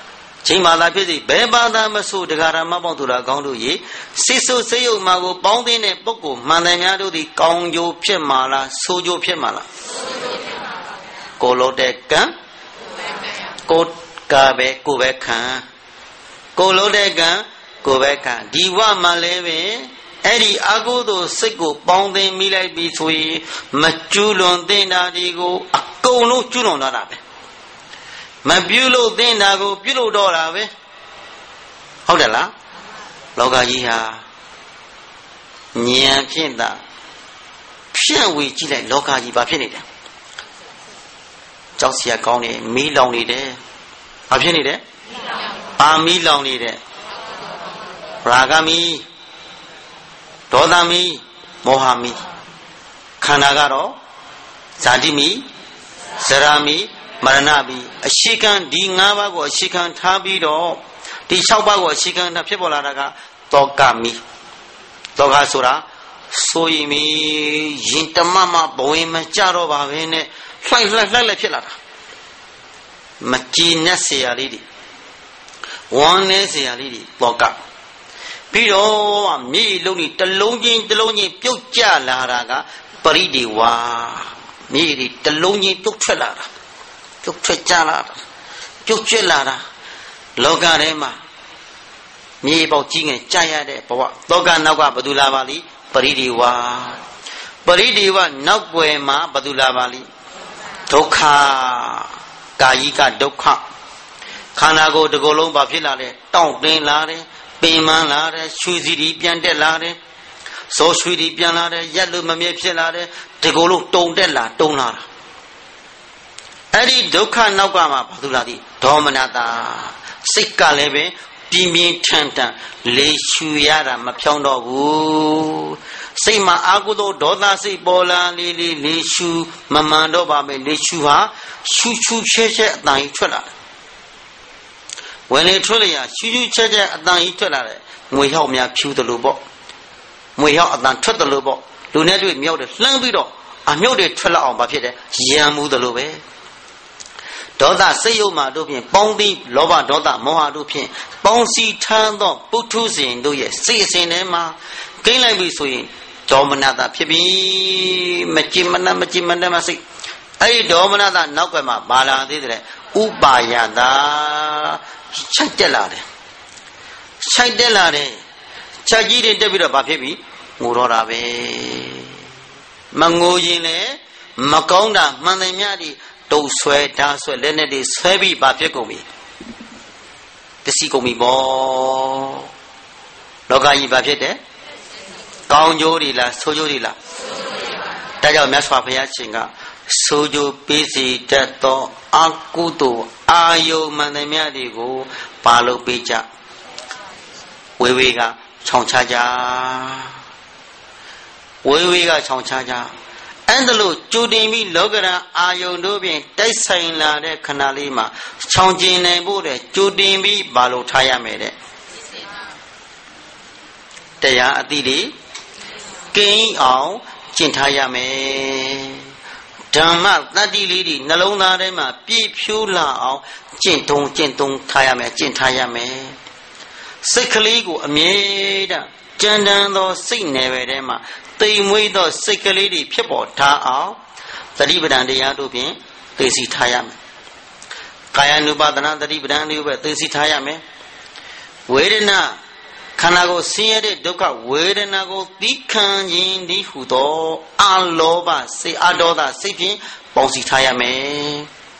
ချိန်မာလာဖြစ်စီဘယ်ဘာသာမဆိုတရားဓမ္မပေါင်းသူတော်ကောင်းတို့ရေစိတ်ဆိုးစိတ်ယုံမှာကိုပေါင်းသိတဲ့ပုဂ္ဂိုလ်မှန်တယ်များတို့သည်ကောင်းကျိုးဖြစ်မှာလားဆိုးကျိုးဖြစ်မှာလားကိုလို့တဲ့ကံကိုကပဲကိုပဲခံကိုလို့တဲ့ကံကိုပဲခံဒီဝမှာလည်းပဲအဲ့ဒီအကုသိုလ်စိတ်ကိုပေါင်းသိမိလိုက်ပြီဆိုရင်မကျူးလွန်သင့်တာဒီကိုအကုန်လုံးကျူးလွန်တော့တာပဲမပြုလို့သင့်တာကိုပြုလို့တော့တာပဲဟုတ်တယ်လားလောကကြီးဟာဉာဏ်ဖြင့်သာဖြန့်ဝေကြည့်လိုက်လောကကြီးဘာဖြစ်နေတယ်ကြောက်စရာကောင်းနေမီးလောင်နေတယ်ဘာဖြစ်နေတယ်အာမီးလောင်နေတယ်ရာဂမီးဒေါသမီးမောဟမီးခန္ဓာကတော့ဇာတိမီးဇရာမီးမရဏမီးအရှိခံဒီ၅ပါးကိုအရှိခံထားပြီးတော့ဒီ၆ပါးကိုအရှိခံထားဖြစ်ပေါ်လာတာကတောကမီးတောကဆိုတာဆိုရင်မီရင်တမမဘဝင်မကြတော့ပါပဲနဲ့လှိုက်လှိုက်လှိုက်လှိုက်ဖြစ်လာတာမကြည်နဲ့เสียလေးတွေဝမ်းနဲ့เสียလေးတွေတောကပြီးတော့မြေလုံးကြီးတလုံးချင်းတလုံးချင်းပြုတ်ကျလာတာကပရိဒီဝါမြေကြီးတလုံးချင်းပြုတ်ထွက်လာတာပြုတ်ထွက်ကြလာတာပြုတ်ကျွတ်လာတာလောကထဲမှာမြေပေါက်ကြီးငယ်ကြာရတဲ့ဘဝလောကနောက်ကဘယ်သူလာပါလိပရိဒီဝါပရိဒီဝါနောက်ွယ်မှာဘယ်သူလာပါလိဒုက္ခကာယိကဒုက္ခခန္ဓာကိုယ်တစ်ကိုယ်လုံးဘာဖြစ်လာလဲတောင့်တင်းလာတယ်ပင်မလာတယ်ရွှေစီတီပြန်တက်လာတယ်ဇောရွှေတီပြန်လာတယ်ရက်လို့မမြဲဖြစ်လာတယ်ဒီကိုယ်လုံးတုံတက်လာတုံလာတာအဲ့ဒီဒုက္ခနောက်ကမှာဘာလို့လာသည်ဒေါမနတာစိတ်ကလည်းပဲပြင်းပြင်းထန်ထန်လေရှူရတာမဖြောင်းတော့ဘူးစိတ်မှာအာဟုသောဒေါသစိတ်ပေါ်လာလေလေလေရှူမမှန်တော့ပါမယ်လေရှူဟာရှူရှူချဲချဲအတန်ကြီးထွက်လာတယ်ဝင်လေထွက်လျာရှူရှူချဲချဲအတန်ကြီးထွက်လာတယ်ငွေဟောက်များဖြူတယ်လို့ပေါ့ငွေဟောက်အတန်ထွက်တယ်လို့ပေါ့လူနဲ့တွေ့မြောက်တယ်လှမ်းပြီးတော့အမြုပ်တွေထွက်လာအောင်ဘာဖြစ်တယ်ရံမှုတယ်လို့ပဲဒေါသစိတ်ယုံမှတို့ဖြင့်ပေါင်းပြီးလောဘဒေါသမောဟတို့ဖြင့်ပေါင်းစည်းထမ်းသောပုထုဇဉ်တို့ရဲ့စိတ်အစဉ်ထဲမှာကိန်းလိုက်ပြီဆိုရင်ဒေါမနတာဖြစ်ပြီမကြည်မနမကြည်မနမစိတ်အဲ့ဒီဒေါမနတာနောက်ကမှဘာလာသေးတယ်ဥပါယတာခြိုက်တက်လာတယ်ခြိုက်တက်လာတယ်ချက်ကြီးတွေတက်ပြီးတော့ဘာဖြစ်ပြီငိုတော့တာပဲမငိုရင်လည်းမကောင်းတာမှန်တယ်များဒီတုံဆွဲဓာဆွဲလက်နဲ့တွေဆွဲပြီးဘာဖြစ်ကုန်ပြီပစ္စည်းကုန်ပြီပေါ့လောကကြီးဘာဖြစ်တယ်ကောင်းကျိုးတွေလားဆိုးကျိုးတွေလားဒါကြောင့်မြတ်စွာဘုရားရှင်ကဆိုးကျိုးပေးစီတတ်သောအကုသိုလ်အာယုံမှန်တယ်များတွေကိုဘာလို့ပေးကြဝေဝေကခြောင်ချကြဝေဝေကခြောင်ချကြအဲ့ဒါလို့ကြိုတင်ပြီးလောကရန်အာယုံတို့ဖြင့်တိုက်ဆိုင်လာတဲ့ခဏလေးမှာချောင်ကျင်နိုင်ဖို့တဲ့ကြိုတင်ပြီးဘာလို့ထားရမယ်တဲ့တရားအတိလေးကိန်းအောင်ကျင့်ထားရမယ်ဓမ္မတတ္တိလေးတွေနှလုံးသားထဲမှာပြည့်ဖြိုးလာအောင်ကျင့်သုံးကျင့်သုံးထားရမယ်ကျင့်ထားရမယ်စိတ်ကလေးကိုအမြဲတမ်းကြံတန်းသောစိတ်နယ်ပယ်ထဲမှာတိမ်မွေးသောစိတ်ကလေးတွေဖြစ်ပေါ်ထားအောင်သတိပဋ္ဌာန်တရားတို့ဖြင့်သိသိထားရမယ်ကာယ ानु ပါဒနာသတိပဋ္ဌာန်လေးပဲသိသိထားရမယ်ဝေဒနာခန္ဓာကိုယ်ဆင်းရဲတဲ့ဒုက္ခဝေဒနာကိုသီးခံခြင်းဒီဟုသောအလောဘစိတ်အဒေါသစိတ်ဖြင့်ပေါင်းစည်းထားရမယ်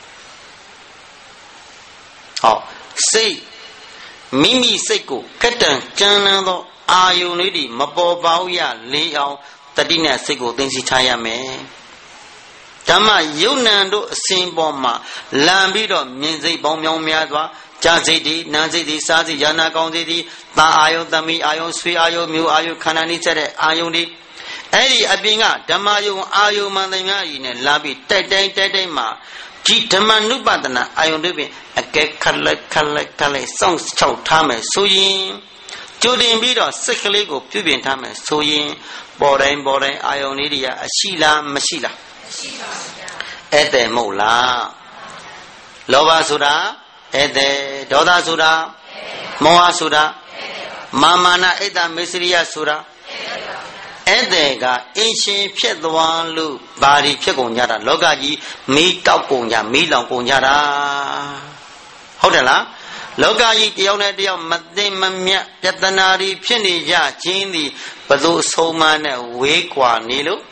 ဟောစိတ်မိမိစိတ်ကိုကတံကြမ်းလန်းသောအာယုန်လေးတွေမပေါ်ပေါက်ရလေအောင်တတိနဲ့စိတ်ကိုသိသိထားရမယ်ဓမ္မယုံနံတို့အစဉ်ပေါ်မှာလံပြီးတော့မြင်စိတ်ပေါင်းမြောင်းများစွာကြာစိတ်ဒီနာစိတ်ဒီစားစိတ်ယာနာကောင်းစိတ်ဒီသာအာယုန်သမီးအာယုန်ဆွေအာယုန်မျိုးအာယုန်ခန္ဓာနေချက်တဲ့အာယုန်ဒီအဲ့ဒီအပြင်ကဓမ္မယုံအာယုန်မှန်တယ်များကြီးနဲ့လာပြီးတိုက်တိုင်းတိုက်တိုင်းမှာဒီဓမ္မနုပဒနာအာယုန်တို့ပြင်အကဲခက်လက်ခက်လက်ခက်လက်စောင့်ချောက်ထားမယ်ဆိုရင်ကြိုတင်ပြီးတော့စိတ်ကလေးကိုပြုပြင်ထားမယ်ဆိုရင်ပေါ်တိုင်းပေါ်တိုင်းအာယုန်လေးတွေကအရှိလားမရှိလားမရှိပါဘူးအဲ့တဲ့မဟုတ်လားလောဘဆိုတာဧတေဒေါသဆိုတာမောဟဆိုတာမာမာနဣတ္တမေစရိယဆိုတာဧတေကအင်းရှင်ဖြစ်သွားလို့ဘာတွေဖြစ်ကုန်ကြတာလောကကြီးမီးတောက်ကုန်ကြမီးလောင်ကုန်ကြတာဟုတ်တယ်လားလောကကြီးတယောက်နဲ့တယောက်မသိမမြတ်ပြဿနာတွေဖြစ်နေကြခြင်းသည်ဘယ်သူအဆုံးမနဲ့ဝေးကွာနေလို့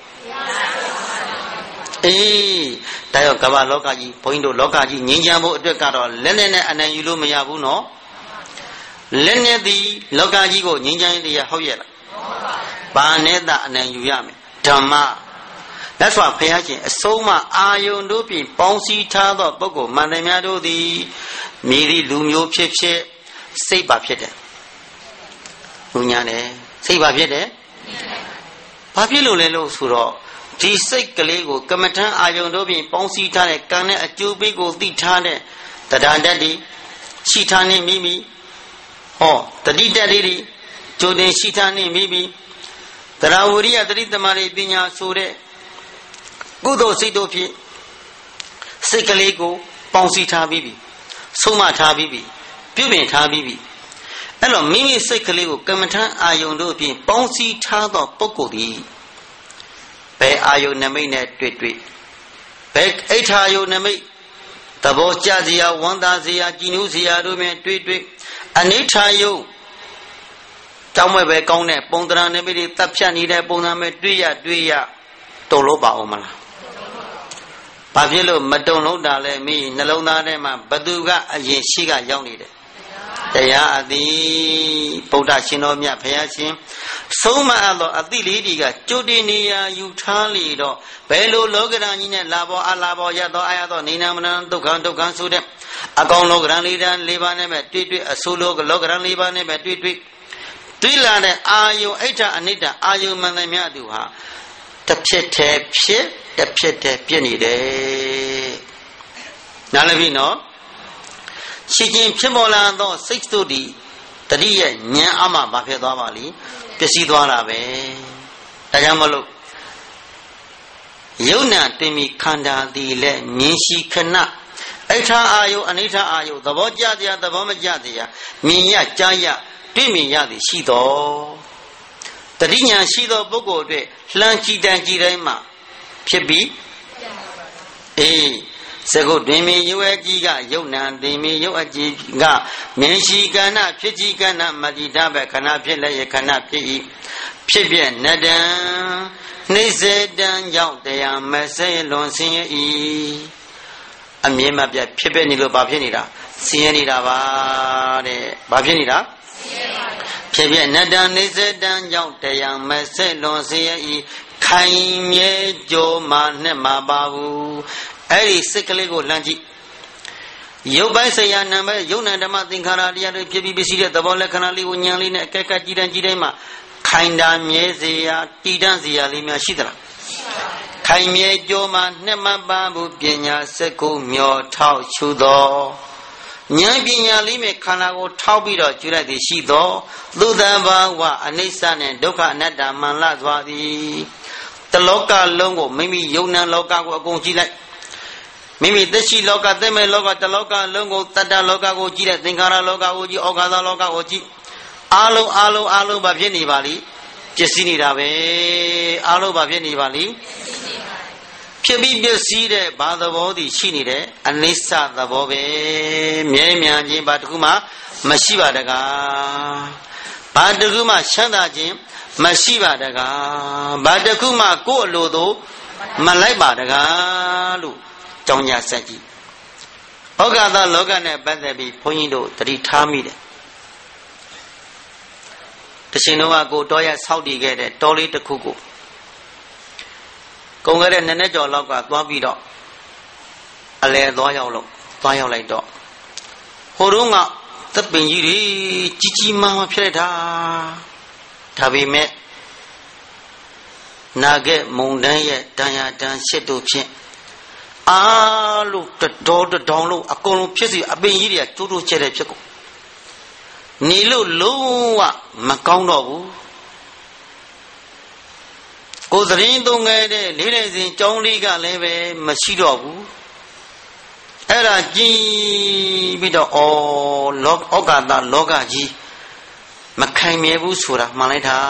အေးဒါရောကမ္ဘာလောကကြီးဘုန်းကြီးတို့လောကကြီးငြိမ်းချမ်းဖို့အတွက်ကတော့လက်နဲ့နဲ့အနံယူလို့မရဘူးနော်လက်နဲ့သည်လောကကြီးကိုငြိမ်းချမ်းရေးတရားဟုတ်ရဲ့လားဘာနဲ့သာအနံယူရမယ်ဓမ္မလက်စွာဖျားခြင်းအဆုံးမအာယုန်တို့ဖြင့်ပေါင်းစည်းထားသောပုဂ္ဂိုလ်မှန်တယ်များတို့သည်မြည်သည့်လူမျိုးဖြစ်ဖြစ်စိတ်ပါဖြစ်တယ်လူညာတယ်စိတ်ပါဖြစ်တယ်ဘာဖြစ်လို့လဲလို့ဆိုတော့ဒီစိတ်ကလေးကိုကမ္မထံအာယုန်တို့ဖြင့်ပေါင်းစည်းထားတဲ့ကံနဲ့အကျိုးပေးကိုသိထားတဲ့တရားတတ်တွေရှိထားနေမိမိဟောတတိတက်လေးတွေကြိုတင်ရှိထားနေမိမိတရားဝရိယတတိတမာရိပညာဆိုတဲ့ကုသိုလ်စိတ်တို့ဖြင့်စိတ်ကလေးကိုပေါင်းစည်းထားပြီးပြီဆုံးမထားပြီးပြီပြုပြင်ထားပြီးပြီအဲ့တော့မိမိစိတ်ကလေးကိုကမ္မထံအာယုန်တို့ဖြင့်ပေါင်းစည်းထားသောပုဂ္ဂိုလ်သည်ဘယ်အာယုန်နမိတ်နဲ့တွေ့တွေ့ဘယ်အိဋ္ဌာယုန်နမိတ်သဘောကျစရာဝန္တာစရာကြည်နူးစရာတို့ဖြင့်တွေ့တွေ့အနိဋ္ဌာယုန်တောင်းမဲ့ပဲကောင်းတဲ့ပုံသဏ္ဍာန်နမိတ်တွေတပ်ဖြတ်နေတဲ့ပုံစံပဲတွေ့ရတွေ့ရတုံလို့ပါအောင်မလားဘာဖြစ်လို့မတုံလို့တာလဲမိနှလုံးသားထဲမှာဘသူကအရင်ရှိကရောက်နေတယ်တရားအသိဗုဒ္ဓရှင်တော်မြတ်ဘုရားရှင်ဆုံးမအပ်သောအသိလေးတွေကကြိုတင်နေရာယူထားလေတော့ဘယ်လိုလောကဓာတ်ကြီးနဲ့လာဘောအလာဘောရသောအာရသောနေနာမနဒုက္ခဒုက္ခဆိုတဲ့အကောင်လောကဓာတ်လေးတန်း၄ပါးနဲ့ပဲတွေ့တွေ့အဆိုးလောကလောကဓာတ်၄ပါးနဲ့ပဲတွေ့တွေ့တွေ့လာတဲ့အာယုံအိဋ္ဌအနိဋ္ဌအာယုံမှန်သမျှသူဟာတစ်ဖြစ်တည်းဖြစ်တစ်ဖြစ်တည်းပြည့်နေတယ်နားလည်ပြီနော်ရှိခြင်းဖြစ်ပေါ်လာသောစိတ်တို့ဒီတတိယဉာဏ်အမှဘာဖြစ်သွားပါလိပျက်စီးသွားတာပဲဒါကြောင့်မလို့ယုံနာတင်မီခန္ဓာသည်လည်းမြင်ရှိခဏအိဋ္ဌအာယုအနိဋ္ဌအာယုသဘောကျတရားသဘောမကျတရားမြင်ရကြားရတွေ့မြင်ရသည်ရှိတော်တတိညာရှိသောပုဂ္ဂိုလ်အတွက်လှမ်းကြည့်တန်ကြည့်တိုင်းမှာဖြစ်ပြီးအေးစကုတ်တွင်မီရုပ်အကြီးကယုတ်နံတင်မီရုပ်အကြီးကမြင်ရှိကဏ္ဍဖြစ်ကြီးကဏ္ဍမတိတဘခဏဖြစ်လည်းရခဏဖြစ်၏ဖြစ်ပြနတံနှိစေတံကြောင့်တရားမဆဲလွန်ဆင်းရဲ၏အမြင်မပြဖြစ်ပြနေလို့ဘာဖြစ်နေတာဆင်းရဲနေတာပါတဲ့ဘာဖြစ်နေတာဖြစ်ပြနတံနှိစေတံကြောင့်တရားမဆဲလွန်ဆင်းရဲ၏ခိုင်မြဲကြိုးမှနဲ့မပါဘူးအဲ့ဒီစိတ်ကလေးကိုလှမ်းကြည့်ရုပ်ပိုင်းဆရာနာမည်ယုံနာဓမ္မသင်္ခါရတရားတွေဖြစ်ပြီးပစ္စည်းတဲ့သဘောလက္ခဏာလေးကိုဉာဏ်လေးနဲ့အကဲကကြည်တန်းကြည်တိုင်းမှာခိုင်တာမြဲစေရာတည်တန်းစေရာလေးများရှိသလားခိုင်မြဲကြိုးမှနှစ်မပါဘူးပညာစက်ကိုမျောထောက်ချူသောဉာဏ်ပညာလေးနဲ့ခန္ဓာကိုထောက်ပြီးတော့ကျွလိုက်သည်ရှိသောသုတ္တဘာဝအနိစ္စနဲ့ဒုက္ခအနတ္တမှန်လစွာသည်တလောကလုံးကိုမိမိယုံနာလောကကိုအကုန်ကြည့်လိုက်မိမိသက်ရှိလောကသက်မဲ့လောကတလောကလုံးကိုတတ္တလောကကိုကြည့်တဲ့သင်္ခါရလောကကိုကြည့်ဩဃာသလောကကိုကြည့်အာလုံးအာလုံးအာလုံးဘာဖြစ်နေပါလိပျက်စီးနေတာပဲအာလုံးဘာဖြစ်နေပါလိဖြစ်ပြီးပျက်စီးတဲ့ဘာသဘောတည်ရှိနေတယ်အနိစ္စသဘောပဲမြဲမြံခြင်းဘာတခုမှမရှိပါတကားဘာတခုမှချမ်းသာခြင်းမရှိပါတကားဘာတခုမှကိုယ်အလိုသို့မလိုက်ပါတကားလို့ကြောင်းညာဆက်ကြည့်ဩဃာသလောကနဲ့ပတ်သက်ပြီးဘုန်းကြီးတို့တတိထားမိတယ်တရှင်တော်ကကိုတော်ရဆောက်တည်ခဲ့တဲ့တောလေးတစ်ခုကိုကုံခဲ့တဲ့နည်းနည်းကျော်လောက်ကသွားပြီးတော့အလဲသွားရောက်လို့သွားရောက်လိုက်တော့ဟိုတုန်းကသပင်ကြီးတွေကြီးကြီးမားမားဖြစ်လိုက်တာဒါပေမဲ့နာခဲ့မုံတန်းရဲ့တန်ရာတန်ရှစ်တို့ဖြင့်အားလို့တတော်တတောင်လို့အကုန်လုံးဖြစ်စီအပင်ကြီးတွေကတိုးတိုးကျဲတဲ့ဖြစ်ကုန်နေလို့လုံးဝမကောင်းတော့ဘူးကိုယ်သတင်းသုံးခဲ့တဲ့လေးလေးစဉ်ကြောင်းလေးကလည်းပဲမရှိတော့ဘူးအဲ့ဒါကြည့်ပြီးတော့ဩလောဩကာသလောကကြီးမခိုင်မြဲဘူးဆိုတာမှန်လိုက်တာ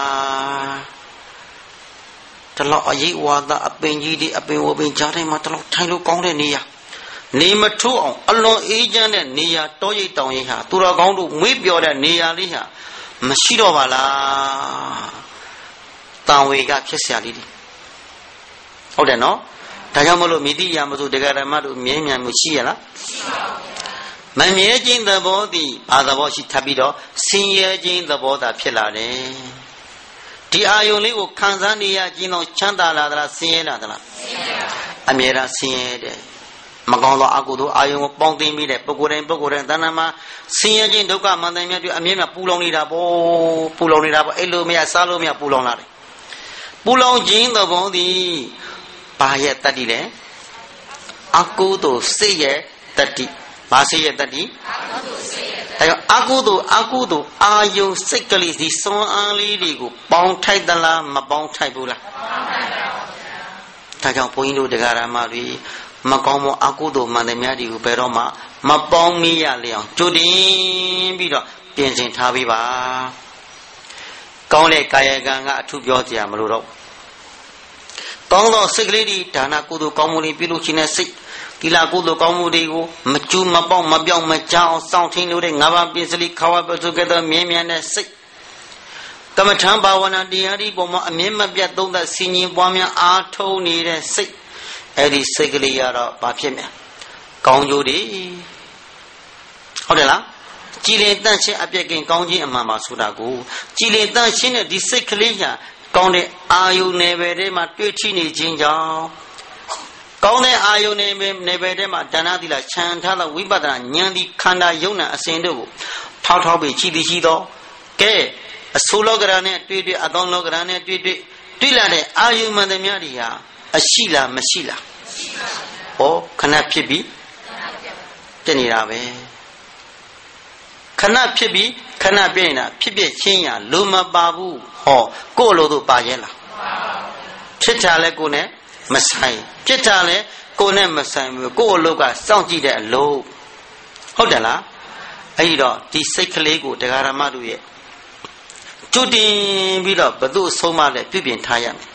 တလောက်အရေးဝါဒအပင်ကြီးတွေအပင်ဝပင်ကြားတိုင်းမှာတလောက်ထိုင်လို့ကောင်းတဲ့နေရာနေမထိုးအောင်အလွန်အေးချမ်းတဲ့နေရာတောရိပ်တောင်ရိပ်ဟာသူတော်ကောင်းတို့မွေးပြောတဲ့နေရာလေးဟာမရှိတော့ပါလားတန်ဝေကဖြစ်เสียလေးတွေဟုတ်တယ်နော်ဒါကြောင့်မလို့မိတိယမဆိုတရားဓမ္မတို့မြဲမြံမှုရှိရလားမမြဲခြင်းသဘောသည်ဘာသဘောရှိထပ်ပြီးတော့ဆင်းရဲခြင်းသဘောသာဖြစ်လာတယ်ဒီအာယုန်လေးကိုခံစားနေရခြင်းတော့ချမ်းသာလာသလားဆင်းရဲလာသလားအမြဲတမ်းဆင်းရဲတယ်မကောင်းသောအကုသိုလ်အာယုန်ကိုပေါင်းသိမ်းပြီးတဲ့ပုဂ္ဂိုလ်တိုင်းပုဂ္ဂိုလ်တိုင်းတဏ္ဍာမှာဆင်းရဲခြင်းဒုက္ခမန္တန်မြတ်တွေအမြဲတမ်းပူလောင်နေတာပေါ့ပူလောင်နေတာပေါ့အဲ့လိုမရစားလို့မရပူလောင်လာတယ်ပူလောင်ခြင်းသဘောသည်ဘာရဲ့တတ္တိလဲအကုသိုလ်စိတ်ရဲ့တတ္တိဘာစိတ်ရဲ့တတ္တိအကုသိုလ်အကုသိုလ်အာယုစိတ်ကလေးဒီစွမ်းအားလေးတွေကိုပေါင်းထိုက်သလားမပေါင်းထိုက်ဘူးလားဒါကြောင့်ဘုန်းကြီးတို့တရားဓမ္မတွေမကောင်းသောအကုသိုလ်မှန်တယ်များတွေကိုဘယ်တော့မှမပေါင်းမိရလေအောင်ကြိုတင်ပြီးတော့ပြင်ဆင်ထားပေးပါကောင်းတဲ့ကာယကံကအထူးပြောကြရမလို့တော့ကောင်းသောစိတ်ကလေးတွေဒါနကုသိုလ်ကောင်းမှုတွေပြုလုပ်ခြင်းနဲ့စိတ်ဒီလာကုသိုလ်ကောင်းမှုတွေကိုမကျူးမပေါက်မပြောင်းမကြောင်းစောင့်ထင်းလို့တဲ့ငါးပါးပြည့်စလိခါဝပစုကဲ့သို့မြဲမြံတဲ့စိတ်ကမ္မထံဘာဝနာတရားဒီပုံမှာအမြင့်မပြတ်သုံးသက်ဆင်ញင်ပွားများအားထုတ်နေတဲ့စိတ်အဲ့ဒီစိတ်ကလေးရတော့ဘာဖြစ်မြဲကောင်းကျိုးတွေဟုတ်တယ်လားကြည်လင်တန့်ရှင်းအပြည့်ကင်ကောင်းခြင်းအမှန်ပါဆိုတာကိုကြည်လင်တန့်ရှင်းတဲ့ဒီစိတ်ကလေးညာကောင်းတဲ့အာယုန်နယ်ပယ်ထဲမှာတွေ့ထိနေခြင်းကြောင့်ကောင်းတဲ့အာယုန်နယ်ပယ်နယ်ပယ်ထဲမှာဒါနသီလခြံထားသောဝိပဿနာဉာဏ်ဒီခန္ဓာယုံနာအစဉ်တို့ကိုထောက်ထောက်ပြီးကြည်ပြီးရှိသောကဲအဆိုးလောကရနဲ့တွေ့တွေ့အသောလောကရနဲ့တွေ့တွေ့တွေ့လာတဲ့အာယုန်မှန်သမျှတွေဟာအရှိလားမရှိလားရှိပါဘူးဟောခဏဖြစ်ပြီးတည်နေတာပဲခဏဖြစ်ပြီးခဏပြည့်နေတာဖြစ်ဖြစ်ချင်းရလိုမပါဘူးဟောကိုယ်လိုတို့ပါရဲ့လားဖြစ်တာလဲကိုယ်နဲ့မဆိုင်ဖြစ်တာလဲကိုယ်နဲ့မဆိုင်ဘူးကိုယ်အလုပ်ကစောင့်ကြည့်တဲ့အလုပ်ဟုတ်တယ်လားအဲ့ဒီတော့ဒီစိတ်ကလေးကိုတရားဓမ္မတို့ရဲ့ကျွတ်တင်ပြီးတော့ဘသူ့ဆုံးမလဲပြုပြင်ထားရမယ်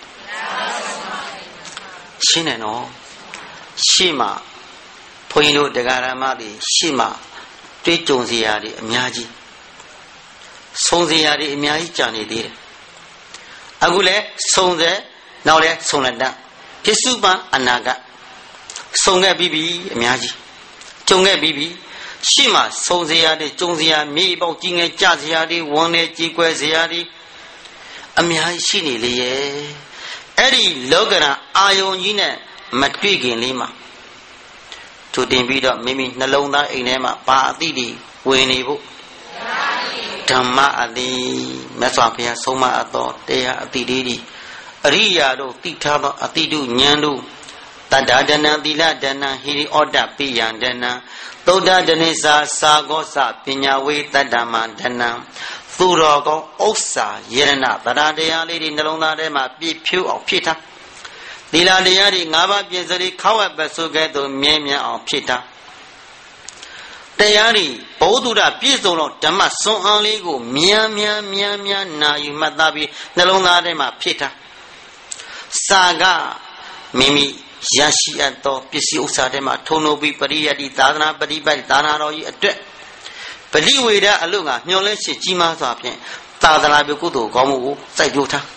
ရှင်းတယ်နော်ရှေ့မှာဘုန်းကြီးတို့တရားဓမ္မတွေရှေ့မှာတွေ့ကြုံစရာတွေအများကြီးဆုံးစရာတွေအများကြီးကြာနေသေးတယ်အခုလဲဆုံးစေနောက်လဲဆုံးလက်တပစ္စုပန်အနာဂတ်ဆုံးခဲ့ပြီးပြီအများကြီးကြုံခဲ့ပြီးပြီရှေ့မှာဆုံးစရာတွေကြုံစရာမြေပေါက်ကြီးငယ်ကြစရာတွေဝန်းနေကြီးကွယ်စရာတွေအများကြီးရှိနေလေရဲ့အဲ့ဒီလောကရန်အာယုန်ကြီးနဲ့မတွေ့ခင်လေးမှာသူတင်ပြီးတော့မိမိနှလုံးသားအိမ်ထဲမှာဘာအသိတွေဝင်နေဖို့ဓမ္မအသိမြတ်စွာဘုရားဆုံးမအပ်သောတရားအသိတွေဒီအရိယာတို့သိထားသောအသိတို့ဉာဏ်တို့တတ္တဒနံသီလဒနံဟိရိဩတ္တပိယံဒနံသုဒ္ဓဒနိစာသာဂောစပညာဝေတတ္တမဒနံသူတော်ကောင်းဥစ္စာယရဏတရားတရားလေးတွေနှလုံးသားထဲမှာပြည့်ဖြူအောင်ဖြည့်ထားသီလတရားတွေ၅ပါးပြည့်စုံခါဝတ်ပစုကဲ့သို့မြဲမြံအောင်ဖြည့်ထားတရားတွေဘုဒ္ဓပြည့်စုံတော့ဓမ္မစွန်အားလေးကိုမြန်မြန်မြန်မြန်နာယူမှတ်သားပြီးနှလုံးသားထဲမှာဖြည့်ထားစာကမိမိရရှိအပ်သောပစ္စည်းဥစ္စာတွေမှာထုံလို့ပြီးပရိယတ္တိသာသနာပฏิပတ်သာနာတော်ကြီးအတွက်ပရိဝေဒအလို့ငါမျောလဲရှိကြီးမားစွာဖြင့်သာသနာပြုကုသိုလ်ကောင်းမှုကိုစိုက်ပျိုးထား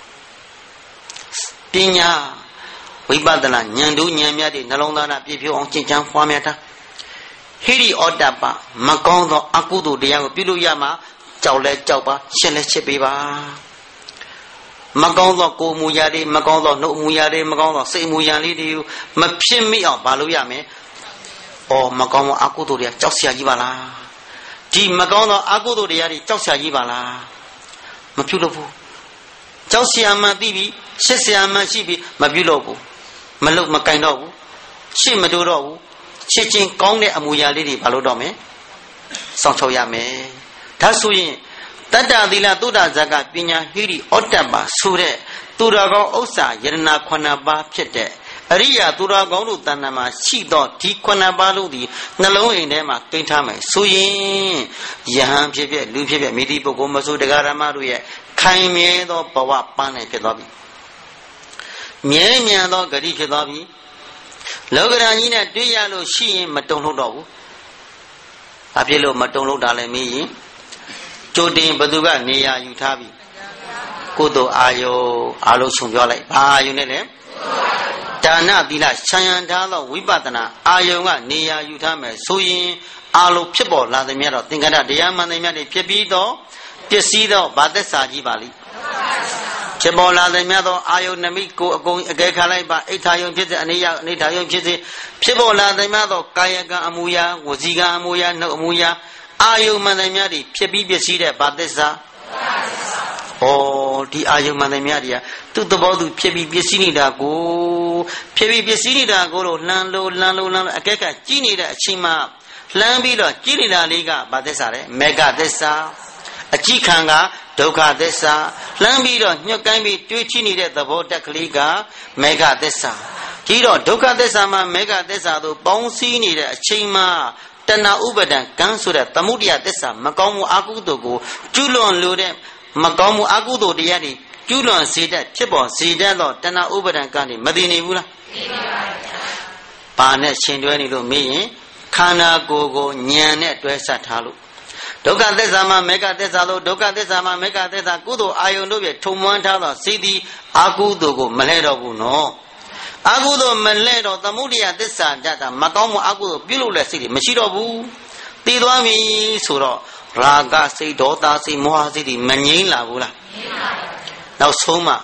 ပညာဝိပဿနာဉာဏ်တို့ဉာဏ်များတဲ့နှလုံးသားနဲ့ပြည့်ဖြိုးအောင်ကျင့်ကြံပွားများတာဟိရိဩတ္တပမကောင်းသောအကုသိုလ်တရားကိုပြုလို့ရမှာကြောက်လဲကြောက်ပါရှင်းလဲရှင်းပေးပါမကောင်းသောကိုယ်မူရာတွေမကောင်းသောနှုတ်မူရာတွေမကောင်းသောစိတ်မူရာလေးတွေကိုမဖြစ်မိအောင်ဘာလို့ရမလဲ။အော်မကောင်းသောအကုသိုလ်တွေကကြောက်စရာကြီးပါလား။ဒီမကောင်းသောအကုသိုလ်တရားတွေကြောက်စရာကြီးပါလား။မပြုလို့ဘူး။ကြောက်စရာမှသိပြီးရှစ်စရာမှရှိပြီးမပြုလို့ဘူး။မလုပ်မကင်တော့ဘူး။ရှစ်မတိုးတော့ဘူး။ရှစ်ချင်းကောင်းတဲ့အမူအရာလေးတွေဘာလို့တော့မယ်။စောင့်ချုပ်ရမယ်။ဒါဆိုရင်တတ္တသီလသုဒ္ဓဇကပညာဟိရိဩတ္တပဆိုတဲ့သူတော်ကောင်းဥစ္စာယရဏခုနှစ်ပါးဖြစ်တဲ့ Aria Dura Gondo Tanama, Shido, Tikwana Balu, Nalo in them, Kintame, Suyin, Yaham Pipia, Lupia, Medipo Gomasu, the Garamaruya, Kaimiedo, Pawa, Pane Kedabi. Miamiano, Gadi Kedabi, Loganina, Dialo, she, Matono, Apelo, Matono Dalemi, Jodin Baduga, Nia, Utabi, Kudo Ayo, Alo Sumyola, Ah, you name. Dana Dila Sayandala Wibadana Ayonga Nia Utame Suyin Alo Pibo La the Mero Tingada Diaman the Meri Pibido Pesido Badesaji Bali Chebola the Medo Ayo Namiko going Gakalaiba Itayon Pit and Nitayon Pit Pibola the Medo Kayaga Amuya Waziga Amuya No Muya Ayo Manamari Pibi Pesida Badesa Oh, the Ayo Manamaria, to the body, Pibi Pisinida go, Pibi Pisinida go, Lando, Lando, Lando, Akeka, Chinida, Chima, Lambida, Chilida Liga, Badesare, Mega Desa, a Chikanga, Doka Desa, Lambida, Nyokambi, Twichinida, the Bodak Liga, Mega Desa, Tiro, Doka Desama, Mega Desa, the Bonsinida, Chima, Tana Ubadan, Kansura, Tamudia Desa, Macomu Akudogo, Julon Ludem. Makamu Agudo Diadi, Julian said that Chibo, see that Lord, Tana Ubadan County, Madini Bula. Panet Chinduani to me, Kana Gogo, Nyanet, Dresatalu. Doka Desama, Mega Desalo, Doka Desama, Mega Desagudo, Ionovia, Tumantala, City, Agudogo, Maledo, no. Agudo, Maledo, Tamudia, Desa, Jata, Makamu Agudo, Bilula City, Machido Boo, Tiduami, Suro. Raga say Dota say Mohazidi Manila Bula. Now Soma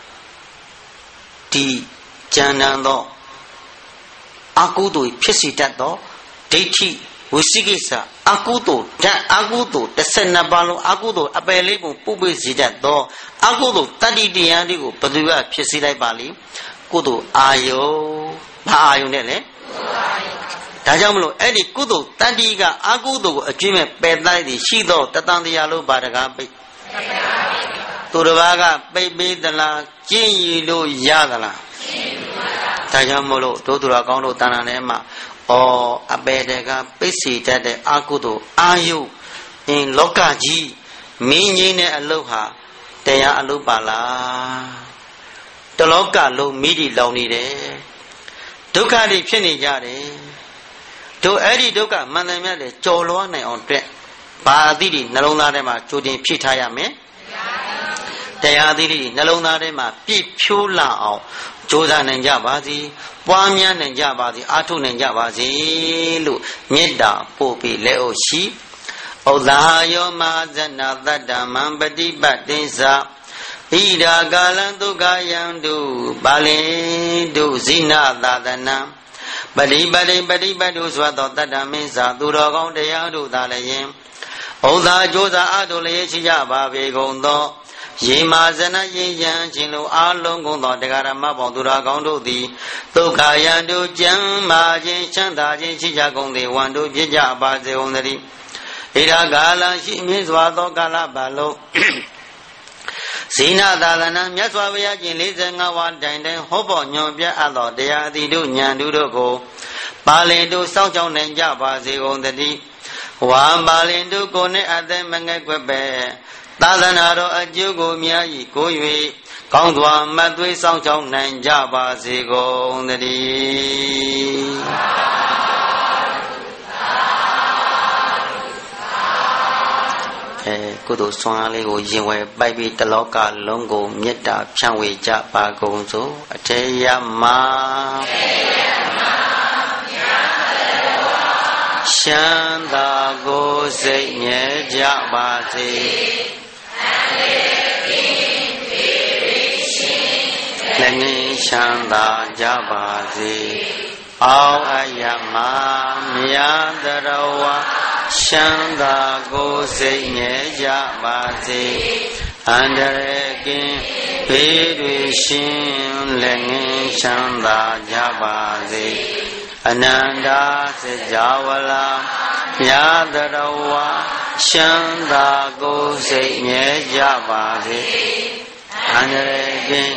Di Janando Akudo Pisitato Deti Usigisa Akudo that Agudo the Senabalo Agudo available Pubisidato Agudo Tadi Diadigo Padua Pisida Bali Kudo Ayo Ayunele Tajamlo, Eddie Kudo, Tadiga, Agudo, a Jimmy Pedladi, Shido, Tatandialo Badagabi. Turaga, baby, the la, Jinilo Yagala. Tajamolo, Totura Gondo Tananema, or Abedega, Pesi, Tade, Agudo, Ayu, in Lokaji, Minine Aloha, Tea Alubala. The Loka lo midi lonely. Tukadi Pinijari. To Eddie Doka, Manamele, Jolone on Trek, Badidi, Nalona Rema, Judin Pitayame, Tayadili, Nalona Rema, Pip Pula, Jodan and Jabazi, Wamian and Jabazi, Atun and Jabazi, Lu, Nida, Popi, Leo Sheep, Olayo Mazana, Dadaman, Badi Badinza, Ida Galandu Gayandu, Bale, do Zina, Dadana. Badi badi badi badi uswado tadamiza duragon deyadu dalayin Oda joza adole chijaba begondo Yimazana yin chinu alongondo degarama bonduragon di Tokayandu jam majin chandajin chijagondi wandu jijaba zeondari Ida gala shimizwado gala balo Sina Dalana, Yaswavia, Lizanga, one day, Hobo, Nobia, Alo, they are the do Nyandugo, Balindu, South John and Java, they own the deep. One Balindu, Gone at them and Quebec, Dalanaro, a Jugo, Miai, Goy, Count one, Madwe, South John and Java, they go on the deep. Kudo Swali, Ujiwe, Baby Taloka, Longo, Mieta, Chanwe, Japa, Gonzo, Ateya Ma Shanda Go Say Nye Jabati Lenny Shanda Jabati Au Ayama Miandarawa Shanda go say Neja Bazi Andrekin Pidwishin Lengi Shanda Jabazi Ananda Sejawala Yadarawa Shanda go say Neja Bazi Andrekin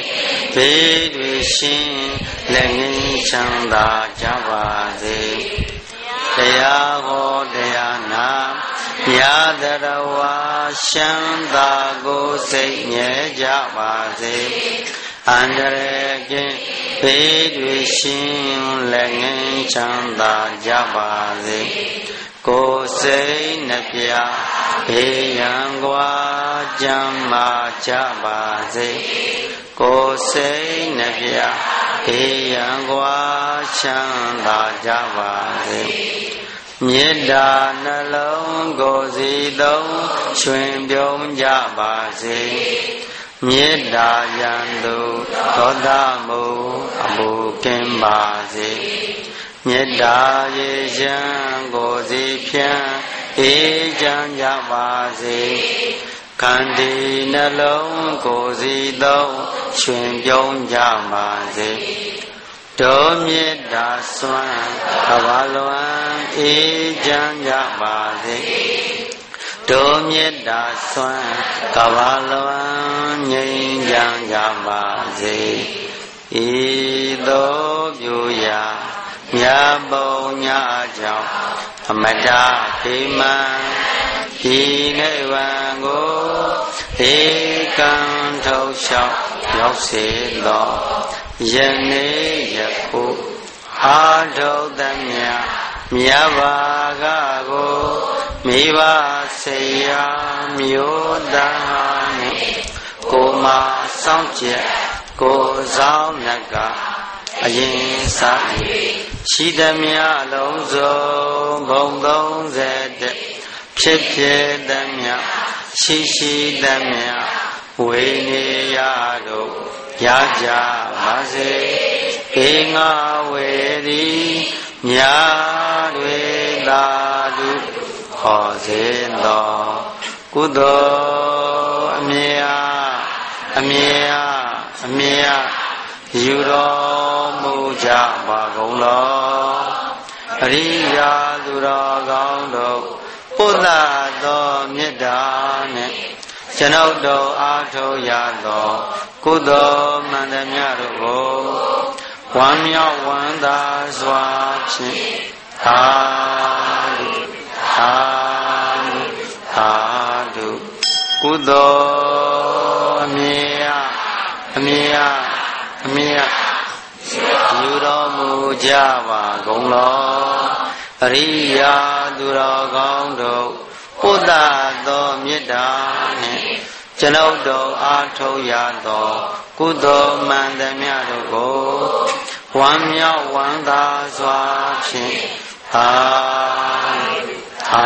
ဘေးတွေရှင်လက်ငင်းချမ်းသာကြပါစေတရားဟောတရားနာမြတ်တရဝါရှမ်းသာကိုစိတ်ငြဲကြပါစေအန္တရာယ်ကင်းဘေးတွေရှင်လက်ငင်းချမ်းသာကြပါစေကိုယ်စိတ်နှပြဘေးရန်ကွာကြမ်းမာကြပါစေကိုယ်စိတ်နှပြဘေးရန်ကွာချမ်းသာကြပါစေမေတ္တာနှလုံးကိုယ်စီသုံးရွှင်ပြုံးကြပါစေမေတ္တာယံသူဒေါသမုအမှုကင်းပါစေမေတ္တာရေချမ်းကိုယ်စီဖြန့်အေးချမ်းကြပါစေခန္တီနှလုံးကိုယ်စီသုံးရွှင်ပြုံးကြပါစေတောမေတ္တာစွမ်းကဘာလွန်အေးချမ်းကြပါစေတောမေတ္တာစွမ်းကဘာလွန်ငြိမ်းချမ်းကြပါစေဤသို့ပြုရာမြတ်ဘုံညာကြောင့်အမတခိမံဒီနိဗ္ဗာန်ကိုဧကံထုတ်လျှောက်ရောက်စေသောယနေ့ယခုအာထုသမြမြတ်ဘာကကိုမိဘဆေယမျိုးသားနှင့်ကိုမစောင့်ကြက်ကိုဆောင်မြတ်ကအရင်စားရှိသမျှလုံးစုံဘုံသုံးဆယ်တဖြစ်ဖြစ်သမျှရှိရှိသမျှဝိနေယတို့ရကြပါစေေငါဝေရီမြာတွေသာဓုဟောစေသောကုသိုလ်အမြတ်အမြတ်အမြတ်ယူတော်မူကြပါကုန်လောအရိယာသူတော်ကောင်းတို့ပုဒ္ဒသောမေတ္တာနှင့်ကျွန်ုပ်တို့အားထုတ်ရသောကုသိုလ်မှန်သမျှတို့ကိုဝမ်းမြောက်ဝမ်းသာစွာဖြင့်သာဓုသာဓုသာဓုကုသိုလ်အမြတ်အမြတ်အမြတ်ယူတော်မူကြပါကုန်လောအရိယာသူတော်ကောင်းတို့ပုဒ္ဒသောမေတ္တာနှင့်ကျွန်ုပ်တို့အားထုတ်ရသောကုသိုလ်မှန်သမျှတို့ကိုဝမ်းမြောက်ဝမ်းသာစွာဖြင့်သာသာ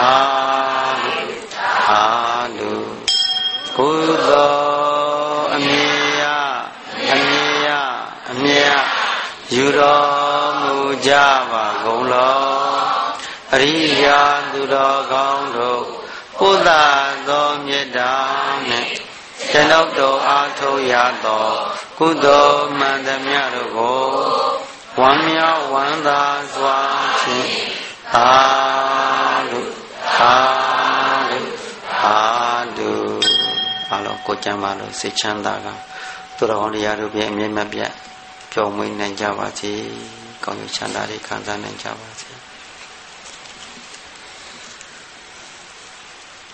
သာဓုကုသိုလ်အမြတ်အမြတ်အမြတ်ယူတော်မူကြပါကုန်လောအရိယာသူတော်ကောင်းတို့ပုဒ္ဒသောမေတ္တာနှင့်ကျွန်ုပ်တို့အားထုတ်ရသောကုသိုလ်မှန်သမျှတို့ကိုဝမ်းမြောက်ဝမ်းသာစွာဖြင့်သာဓုသာဓုသာဓုအားလုံးကိုယ်ကျမ်းပါလို့စိတ်ချမ်းသာကသူတော်ကောင်းတရားတို့ဖြင့်အမြဲမပြတ်ပျော်မွေးနိုင်ကြပါစေကောင်းကျိုးချမ်းသာတွေခံစားနိုင်ကြပါစေ